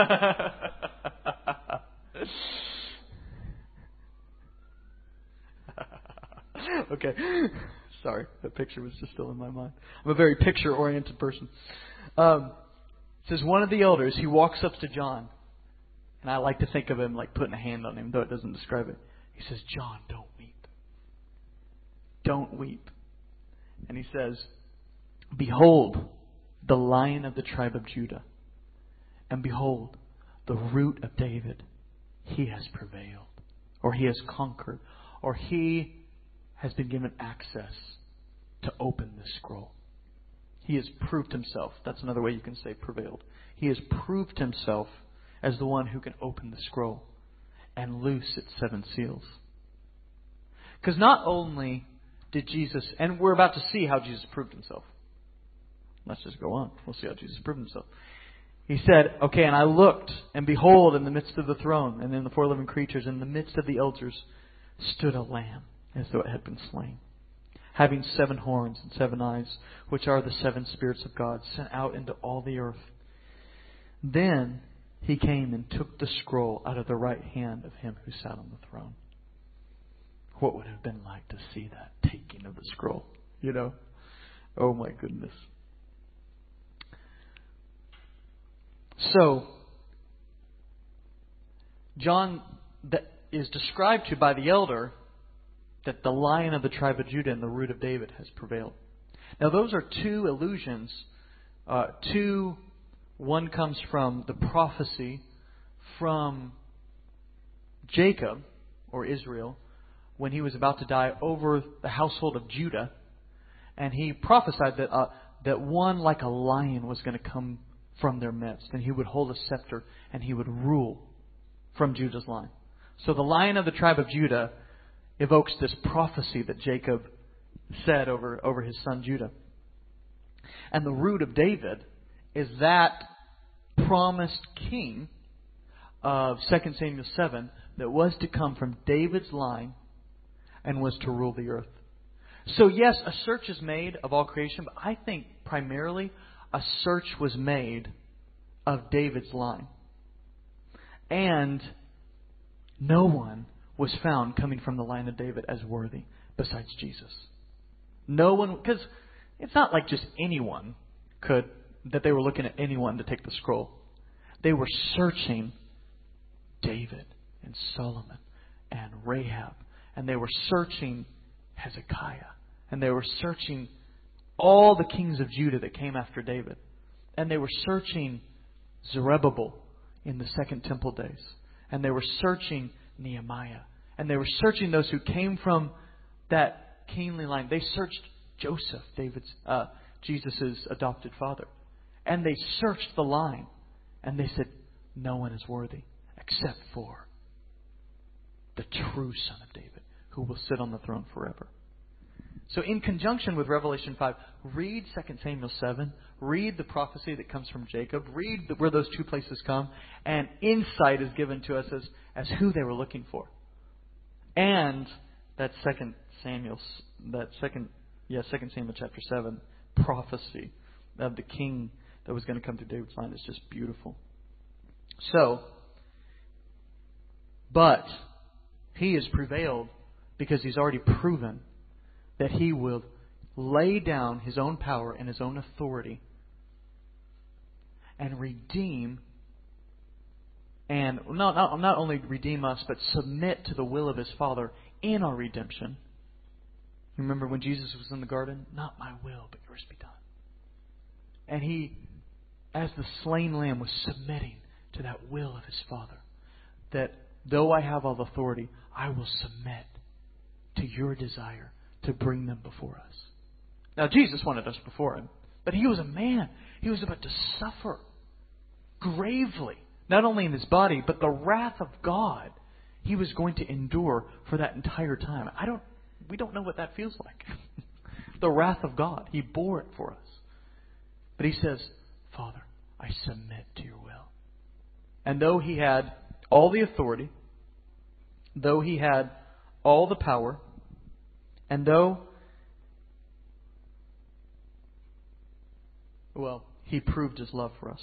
Okay. Sorry, that picture was just still in my mind. I'm a very picture-oriented person. It says one of the elders, he walks up to John, and I like to think of him like putting a hand on him, though it doesn't describe it. He says, John, don't weep. Don't weep. And he says, behold, the Lion of the tribe of Judah, and behold, the Root of David, he has prevailed, or he has conquered, or he has been given access to open this scroll. He has proved himself. That's another way you can say prevailed. He has proved himself as the one who can open the scroll and loose its 7 seals. Because not only did Jesus, and we're about to see how Jesus proved himself. Let's just go on. We'll see how Jesus proved himself. He said, okay, and I looked, and behold, in the midst of the throne, and in the 4 living creatures, in the midst of the elders, stood a lamb, as though it had been slain, having 7 horns and 7 eyes, which are the 7 spirits of God, sent out into all the earth. Then he came and took the scroll out of the right hand of him who sat on the throne. What would it have been like to see that taking of the scroll? Oh my goodness. So, John is described to by the elder that the Lion of the tribe of Judah and the Root of David has prevailed. Now those are 2 allusions. One comes from the prophecy from Jacob, or Israel, when he was about to die over the household of Judah. And he prophesied that one like a lion was going to come from their midst. And he would hold a scepter and he would rule from Judah's line. So the Lion of the tribe of Judah evokes this prophecy that Jacob said over his son Judah. And the root of David is that promised king of 2 Samuel 7 that was to come from David's line and was to rule the earth. So yes, a search is made of all creation, but I think primarily a search was made of David's line. And no one was found coming from the line of David as worthy besides Jesus. No one, because it's not like just anyone that they were looking at anyone to take the scroll. They were searching David and Solomon and Rahab. And they were searching Hezekiah. And they were searching all the kings of Judah that came after David. And they were searching Zerubbabel in the Second Temple days. And they were searching Nehemiah. And they were searching those who came from that kingly line. They searched Joseph, Jesus' adopted father. And they searched the line. And they said, no one is worthy except for the true Son of David, who will sit on the throne forever. So in conjunction with Revelation 5, read 2 Samuel 7, read the prophecy that comes from Jacob, read where those two places come, and insight is given to us as who they were looking for. And that 2 Samuel chapter 7 prophecy of the king that was going to come through David's line is just beautiful. So, but he has prevailed because he's already proven that he will lay down his own power and his own authority and redeem, and not only redeem us, but submit to the will of his Father in our redemption. Remember when Jesus was in the garden? Not my will, but yours be done. And he, as the slain lamb, was submitting to that will of his Father. That though I have all authority, I will submit to your desire to bring them before us. Now, Jesus wanted us before him, but he was a man. He was about to suffer gravely, not only in his body, but the wrath of God he was going to endure for that entire time. We don't know what that feels like. The wrath of God. He bore it for us. But he says, Father, I submit to your will. And though he had all the authority, though he had all the power, and though, he proved his love for us.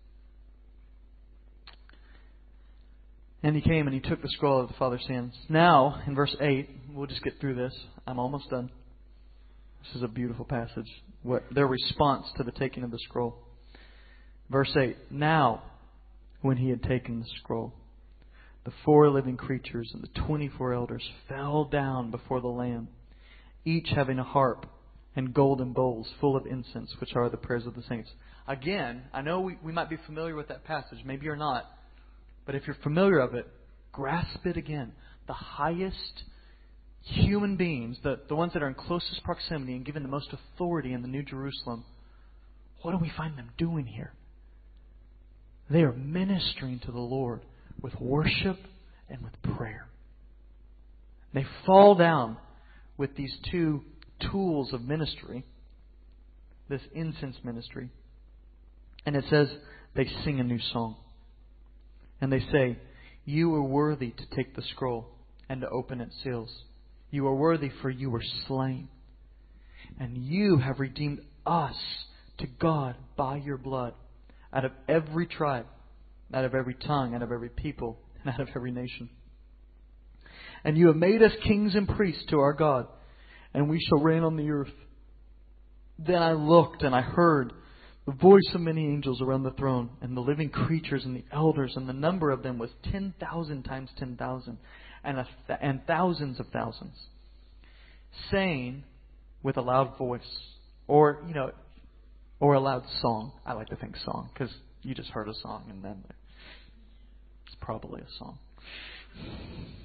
And he came and he took the scroll of the Father's hands. Now, in verse 8, we'll just get through this. I'm almost done. This is a beautiful passage. Their response to the taking of the scroll. Verse 8, now, when he had taken the scroll, the 4 living creatures and the 24 elders fell down before the Lamb, each having a harp and golden bowls full of incense, which are the prayers of the saints. Again, I know we might be familiar with that passage. Maybe you're not. But if you're familiar of it, grasp it again. The highest human beings, the ones that are in closest proximity and given the most authority in the New Jerusalem, what do we find them doing here? They are ministering to the Lord with worship and with prayer. They fall down with these 2 tools of ministry, this incense ministry, and it says they sing a new song. And they say, you are worthy to take the scroll and to open its seals. You are worthy, for you were slain. And you have redeemed us to God by your blood out of every tribe, out of every tongue, out of every people, and out of every nation. And you have made us kings and priests to our God, and we shall reign on the earth. Then I looked and I heard the voice of many angels around the throne, and the living creatures and the elders, and the number of them was 10,000 times 10,000, and thousands of thousands, saying with a loud voice, or a loud song. I like to think song, because you just heard a song, and then it's probably a song.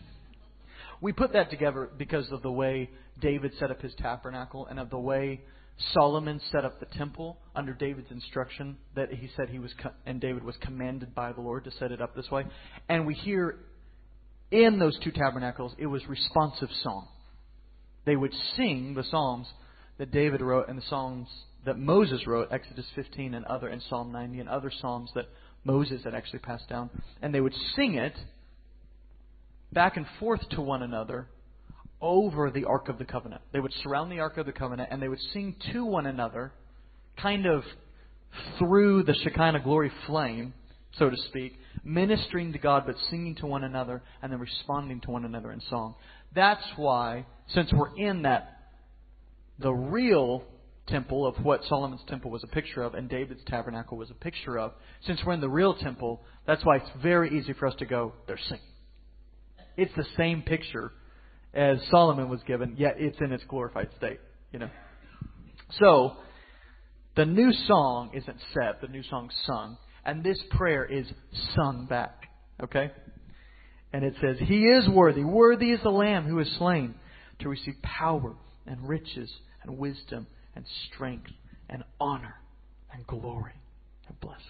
We put that together because of the way David set up his tabernacle and of the way Solomon set up the temple under David's instruction that he said and David was commanded by the Lord to set it up this way. And we hear in those two tabernacles, it was responsive song. They would sing the psalms that David wrote and the songs that Moses wrote, Exodus 15 and Psalm 90 and other psalms that Moses had actually passed down. And they would sing it back and forth to one another over the Ark of the Covenant. They would surround the Ark of the Covenant and they would sing to one another, kind of through the Shekinah glory flame, so to speak, ministering to God but singing to one another and then responding to one another in song. That's why, since we're in the real temple of what Solomon's temple was a picture of and David's tabernacle was a picture of, since we're in the real temple, that's why it's very easy for us to go, they're singing. It's the same picture as Solomon was given, yet it's in its glorified state. So, the new song isn't set, the new song's sung, and this prayer is sung back. Okay? And it says, He is worthy. Worthy is the Lamb who is slain to receive power and riches and wisdom and strength and honor and glory and blessing.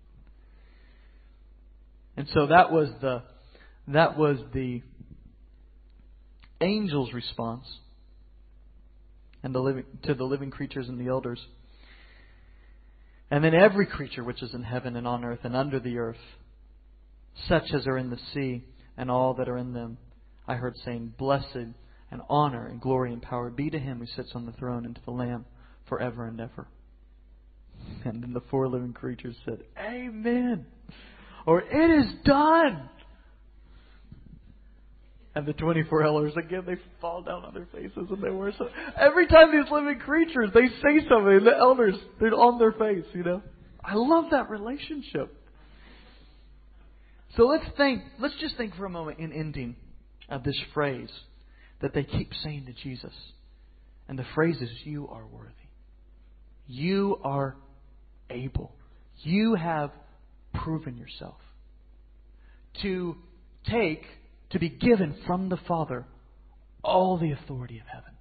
And so that was the angel's response and to the living creatures and the elders. And then every creature which is in heaven and on earth and under the earth, such as are in the sea and all that are in them, I heard saying, Blessed and honor and glory and power be to Him who sits on the throne and to the Lamb forever and ever. And then the four living creatures said, Amen. Or it is done. And the 24 elders, again, they fall down on their faces and they worship. Every time these living creatures, they say something, the elders, they're on their face, I love that relationship. So let's just think for a moment in ending of this phrase that they keep saying to Jesus. And the phrase is, You are worthy. You are able. You have proven yourself to be given from the Father all the authority of heaven.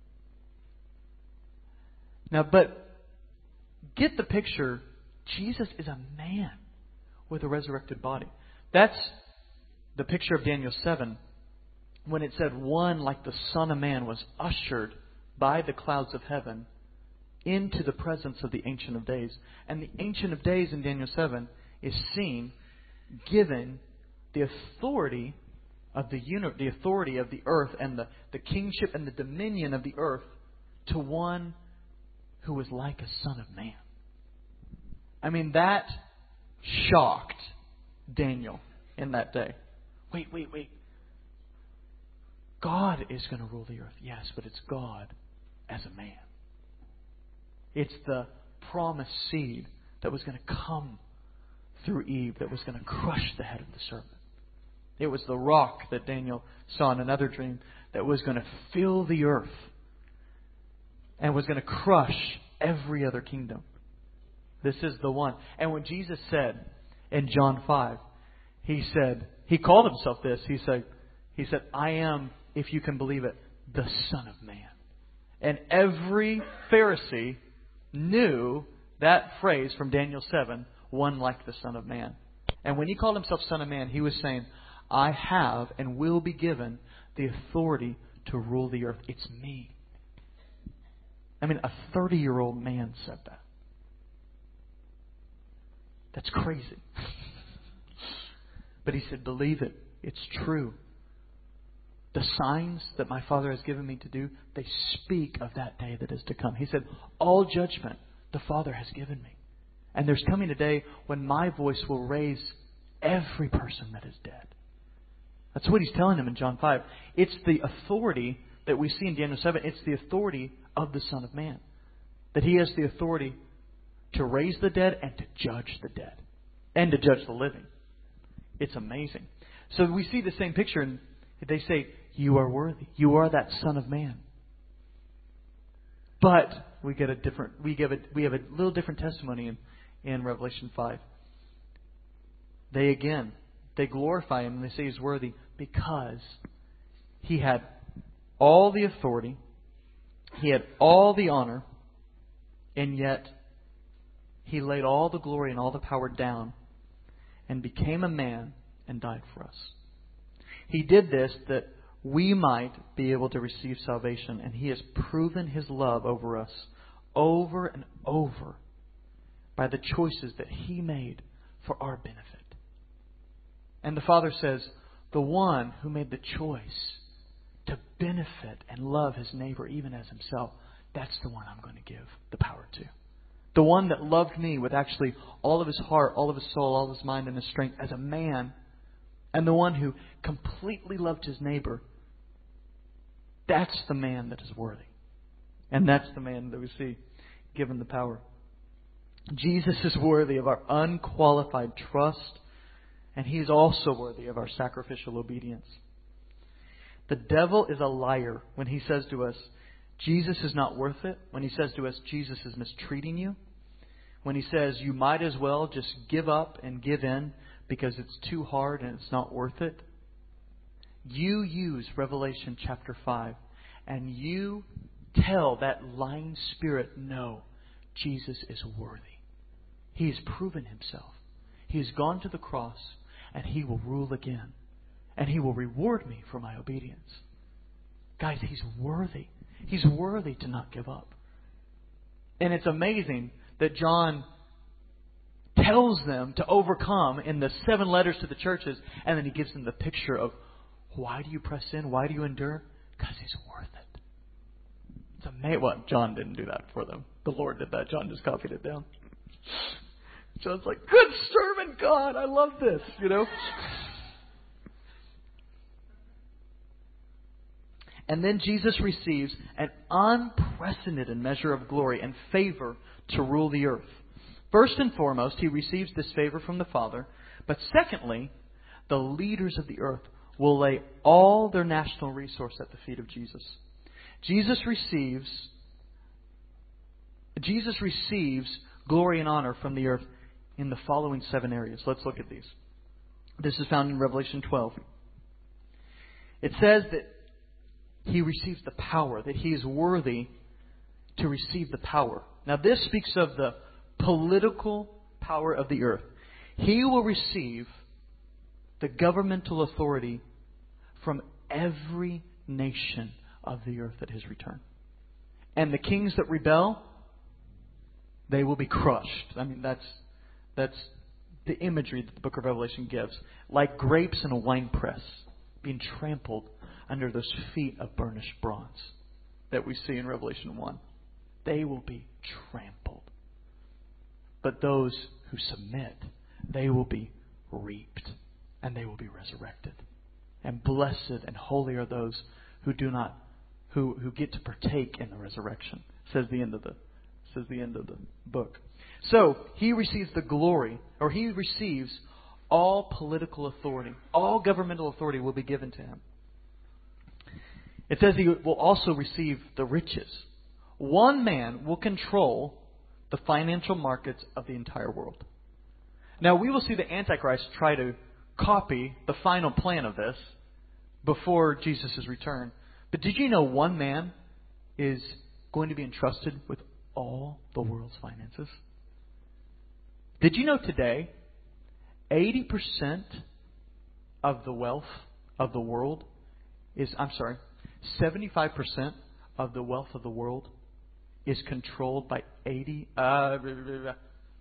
Now, but get the picture. Jesus is a man with a resurrected body. That's the picture of Daniel 7 when it said one like the Son of Man was ushered by the clouds of heaven into the presence of the Ancient of Days. And the Ancient of Days in Daniel 7 is seen given the authority of the authority of the earth and the kingship and the dominion of the earth to one who was like a Son of Man. I mean, that shocked Daniel in that day. Wait. God is going to rule the earth. Yes, but it's God as a man. It's the promised seed that was going to come through Eve that was going to crush the head of the serpent. It was the rock that Daniel saw in another dream that was going to fill the earth and was going to crush every other kingdom. This is the one. And when Jesus said in John 5, He called Himself this. He said, I am, if you can believe it, the Son of Man. And every Pharisee knew that phrase from Daniel 7, one like the Son of Man. And when He called Himself Son of Man, He was saying, I have and will be given the authority to rule the earth. It's me. I mean, a 30-year-old man said that. That's crazy. But He said, believe it. It's true. The signs that my Father has given me to do, they speak of that day that is to come. He said, all judgment the Father has given me. And there's coming a day when my voice will raise every person that is dead. That's what He's telling them in John 5. It's the authority that we see in Daniel 7. It's the authority of the Son of Man. That He has the authority to raise the dead and to judge the dead. And to judge the living. It's amazing. So we see the same picture and they say, You are worthy. You are that Son of Man. But we have a little different testimony in Revelation 5. They glorify Him and they say He's worthy because He had all the authority, He had all the honor, And yet, He laid all the glory and all the power down and became a man and died for us. He did this that we might be able to receive salvation. And He has proven His love over us over and over by the choices that He made for our benefit. And the Father says, the one who made the choice to benefit and love his neighbor even as himself, that's the one I'm going to give the power to. The one that loved me with actually all of his heart, all of his soul, all of his mind and his strength as a man, and the one who completely loved his neighbor, that's the man that is worthy. And that's the man that we see given the power. Jesus is worthy of our unqualified trust, and He is also worthy of our sacrificial obedience. The devil is a liar when he says to us, Jesus is not worth it. When he says to us, Jesus is mistreating you. When he says, you might as well just give up and give in because it's too hard and it's not worth it. You use Revelation chapter 5 and you tell that lying spirit, no, Jesus is worthy. He has proven Himself. He has gone to the cross and He will rule again. And He will reward me for my obedience. Guys, He's worthy. He's worthy to not give up. And it's amazing that John tells them to overcome in the 7 letters to the churches. And then he gives them the picture of, why do you press in? Why do you endure? Because He's worth it. It's amazing. Well, John didn't do that for them. The Lord did that. John just copied it down. John's like, good servant, God. I love this, And then Jesus receives an unprecedented measure of glory and favor to rule the earth. First and foremost, He receives this favor from the Father. But secondly, the leaders of the earth will lay all their national resource at the feet of Jesus. Jesus receives glory and honor from the earth in the following 7 areas. Let's look at these. This is found in Revelation 12. It says that He receives the power, that He is worthy to receive the power. Now this speaks of the political power of the earth. He will receive the governmental authority from every nation of the earth at His return. And the kings that rebel, they will be crushed. I mean, that's the imagery that the book of Revelation gives. Like grapes in a winepress, being trampled under those feet of burnished bronze that we see in Revelation 1. They will be trampled. But those who submit, they will be reaped and they will be resurrected. And blessed and holy are those who get to partake in the resurrection, says the end of the book. So He receives the glory, or He receives all political authority. All governmental authority will be given to Him. It says He will also receive the riches. One man will control the financial markets of the entire world. Now we will see the Antichrist try to copy the final plan of this before Jesus' return. But did you know one man is going to be entrusted with all the world's finances? Did you know today 80% of the wealth of the world 75% of the wealth of the world is controlled by 75%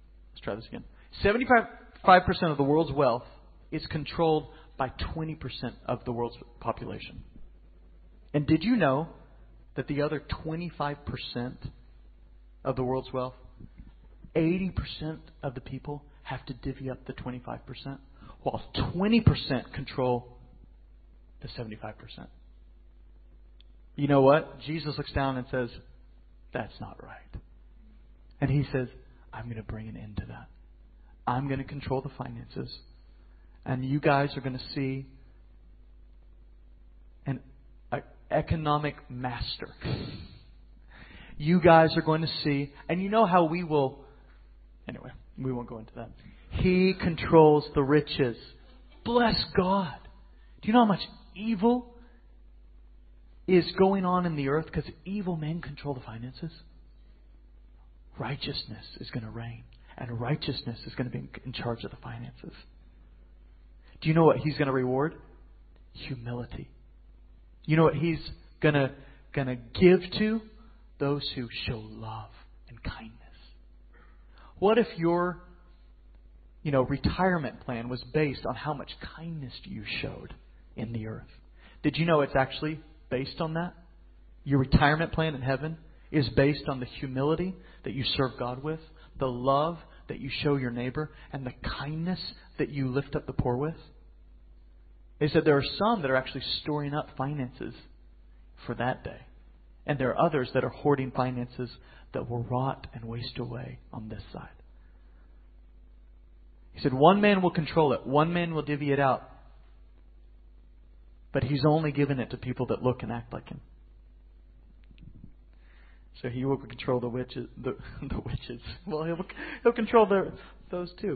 of the world's wealth is controlled by 20% of the world's population. And did you know that the other 25% of the world's wealth, 80% of the people have to divvy up the 25%, while 20% control the 75%. You know what? Jesus looks down and says, that's not right. And He says, I'm going to bring an end to that. I'm going to control the finances. And you guys are going to see an economic master. You guys are going to see, and you know how we will, anyway, we won't go into that. He controls the riches. Bless God. Do you know how much evil is going on in the earth because evil men control the finances? righteousness is going to reign. And righteousness is going to be in charge of the finances. Do you know what He's going to reward? Humility. You know what He's going to give to? Those who show love and kindness. What if your retirement plan was based on how much kindness you showed in the earth? Did you know it's actually based on that? Your retirement plan in heaven is based on the humility that you serve God with, the love that you show your neighbor, and the kindness that you lift up the poor with. They said there are some that are actually storing up finances for that day. And there are others that are hoarding finances that will rot and waste away on this side. He said one man will control it. One man will divvy it out. But He's only given it to people that look and act like Him. So He will control the witches. The witches. Well, He'll control those too.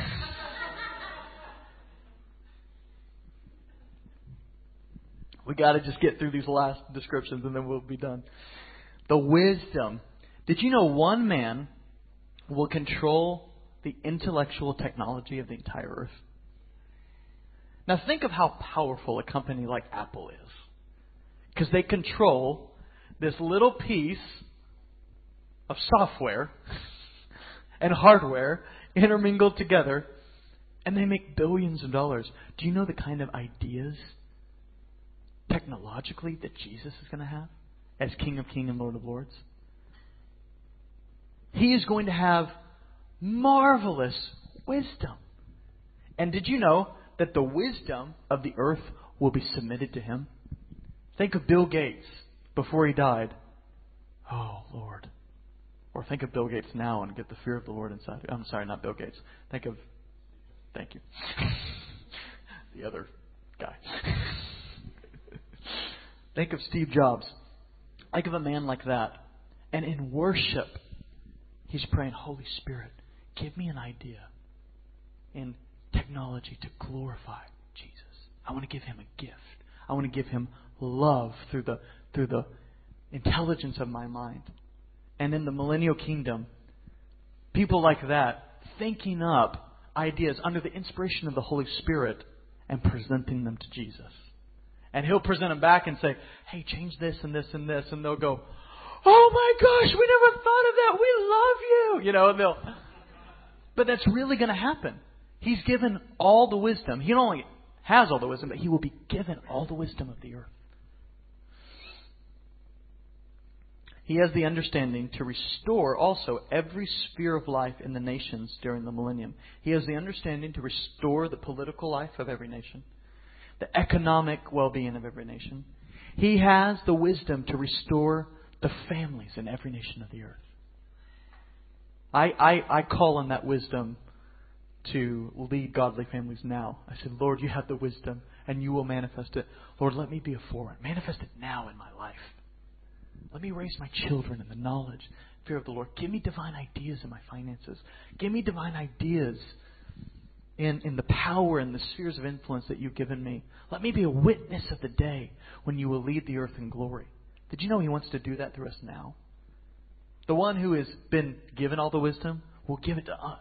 We got to just get through these last descriptions and then we'll be done. The wisdom. Did you know one man will control the intellectual technology of the entire earth? Now think of how powerful a company like Apple is. Because they control this little piece of software and hardware intermingled together, and they make billions of dollars. Do you know the kind of ideas technologically that Jesus is going to have as King of Kings and Lord of Lords? He is going to have marvelous wisdom. And did you know that the wisdom of the earth will be submitted to Him? Think of Bill Gates before he died. Oh, Lord. Or think of Bill Gates now and get the fear of the Lord inside. I'm sorry, not Bill Gates. Thank you. The other guy. Think of Steve Jobs. Think of a man like that. And in worship, he's praying, Holy Spirit, give me an idea in technology to glorify Jesus. I want to give Him a gift. I want to give Him love through the intelligence of my mind. And in the millennial kingdom, people like that thinking up ideas under the inspiration of the Holy Spirit and presenting them to Jesus. And He'll present them back and say, hey, change this and this and this. And they'll go, oh my gosh, we never thought of that. We love you. And but that's really going to happen. He's given all the wisdom. He not only has all the wisdom, but He will be given all the wisdom of the earth. He has the understanding to restore also every sphere of life in the nations during the millennium. He has the understanding to restore the political life of every nation, the economic well-being of every nation. He has the wisdom to restore the families in every nation of the earth. I call on that wisdom to lead godly families now. I said, Lord, You have the wisdom and You will manifest it. Lord, let me be a forerunner. Manifest it now in my life. Let me raise my children in the knowledge, fear of the Lord. Give me divine ideas in my finances. Give me divine ideas in the power and the spheres of influence that You've given me. Let me be a witness of the day when You will lead the earth in glory. Did you know He wants to do that through us now? The one who has been given all the wisdom will give it to us.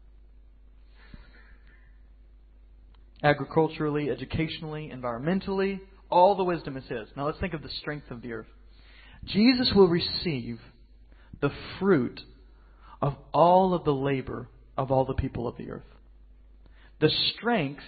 Agriculturally, educationally, environmentally, all the wisdom is His. Now let's think of the strength of the earth. Jesus will receive the fruit of all of the labor of all the people of the earth. The strength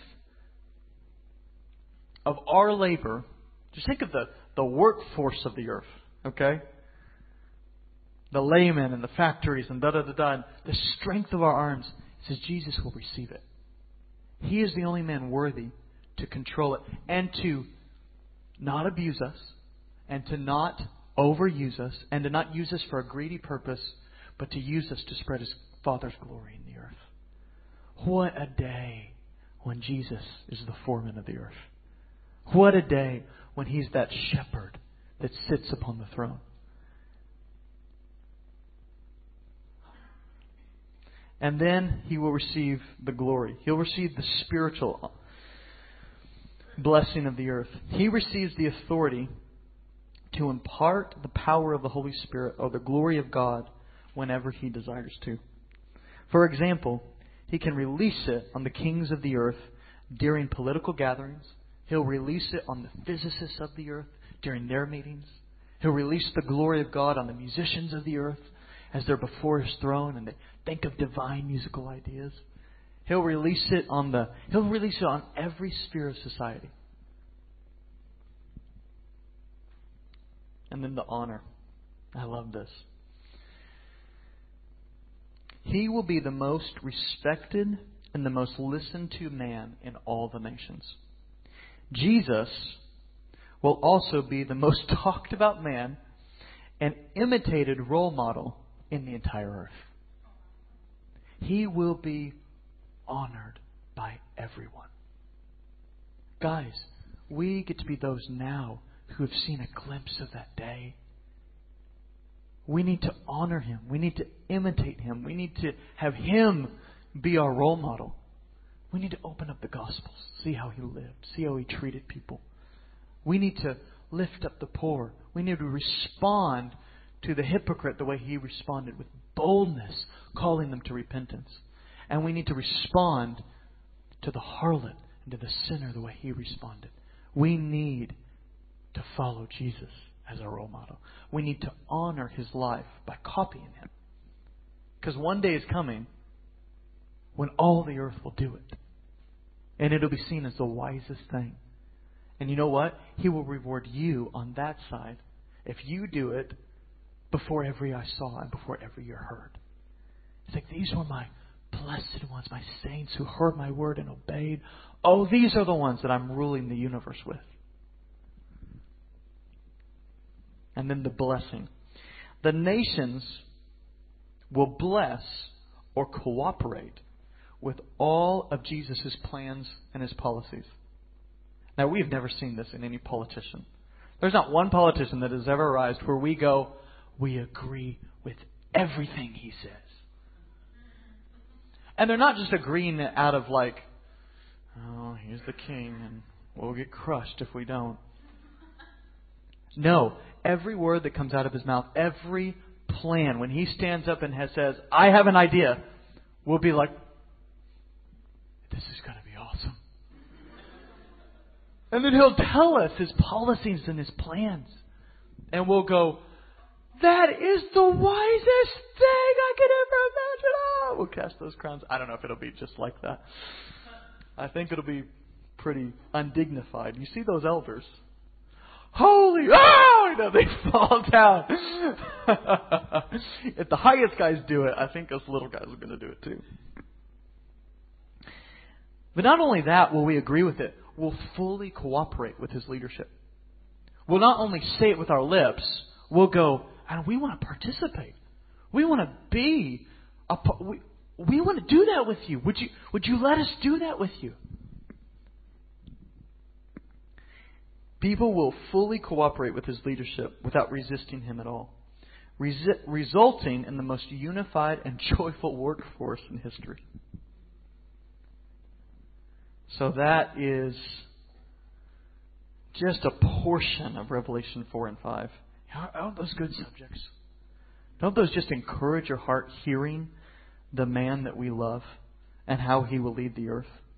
of our labor, just think of the workforce of the earth, okay? The laymen and the factories and da-da-da-da. And the strength of our arms, it says Jesus will receive it. He is the only man worthy to control it and to not abuse us and to not overuse us and to not use us for a greedy purpose, but to use us to spread His Father's glory in the earth. What a day when Jesus is the foreman of the earth. What a day when He's that shepherd that sits upon the throne. And then He will receive the glory. He'll receive the spiritual blessing of the earth. He receives the authority to impart the power of the Holy Spirit or the glory of God whenever He desires to. For example, He can release it on the kings of the earth during political gatherings. He'll release it on the physicists of the earth during their meetings. He'll release the glory of God on the musicians of the earth as they're before His throne and they think of divine musical ideas. He'll release it on every sphere of society. And then the honor. I love this. He will be the most respected and the most listened to man in all the nations. Jesus will also be the most talked about man and imitated role model in the entire earth. He will be honored by everyone. Guys, we get to be those now who have seen a glimpse of that day. We need to honor Him. We need to imitate Him. We need to have Him be our role model. We need to open up the Gospels, see how He lived, see how He treated people. We need to lift up the poor. We need to respond to the hypocrite the way He responded, with boldness, calling them to repentance. And we need to respond to the harlot and to the sinner the way He responded. We need to follow Jesus as our role model. We need to honor His life by copying Him. Because one day is coming when all the earth will do it. And it'll be seen as the wisest thing. And you know what? He will reward you on that side if you do it before every eye saw and before every ear heard. It's like, these were my blessed ones, my saints who heard my word and obeyed. Oh, these are the ones that I'm ruling the universe with. And then the blessing. The nations will bless or cooperate with all of Jesus' plans and His policies. Now, we have never seen this in any politician. There's not one politician that has ever arisen where we go, we agree with everything he says. And they're not just agreeing out of like, oh, he's the king and we'll get crushed if we don't. No, every word that comes out of His mouth, every plan, when He stands up and says, I have an idea, we'll be like, this is going to be awesome. And then He'll tell us His policies and His plans. And we'll go, that is the wisest thing I could ever imagine. Oh, we'll cast those crowns. I don't know if it'll be just like that. I think it'll be pretty undignified. You see those elders? Holy, they fall down. If the highest guys do it, I think us little guys are going to do it too. But not only that will we agree with it, we'll fully cooperate with His leadership. We'll not only say it with our lips, we'll go, and we want to participate. We want to be we want to do that with you. Would you let us do that with you? People will fully cooperate with His leadership without resisting Him at all, resulting in the most unified and joyful workforce in history. So that is just a portion of Revelation 4 and 5. Aren't those good subjects? Don't those just encourage your heart, hearing the man that we love and how he will lead the earth?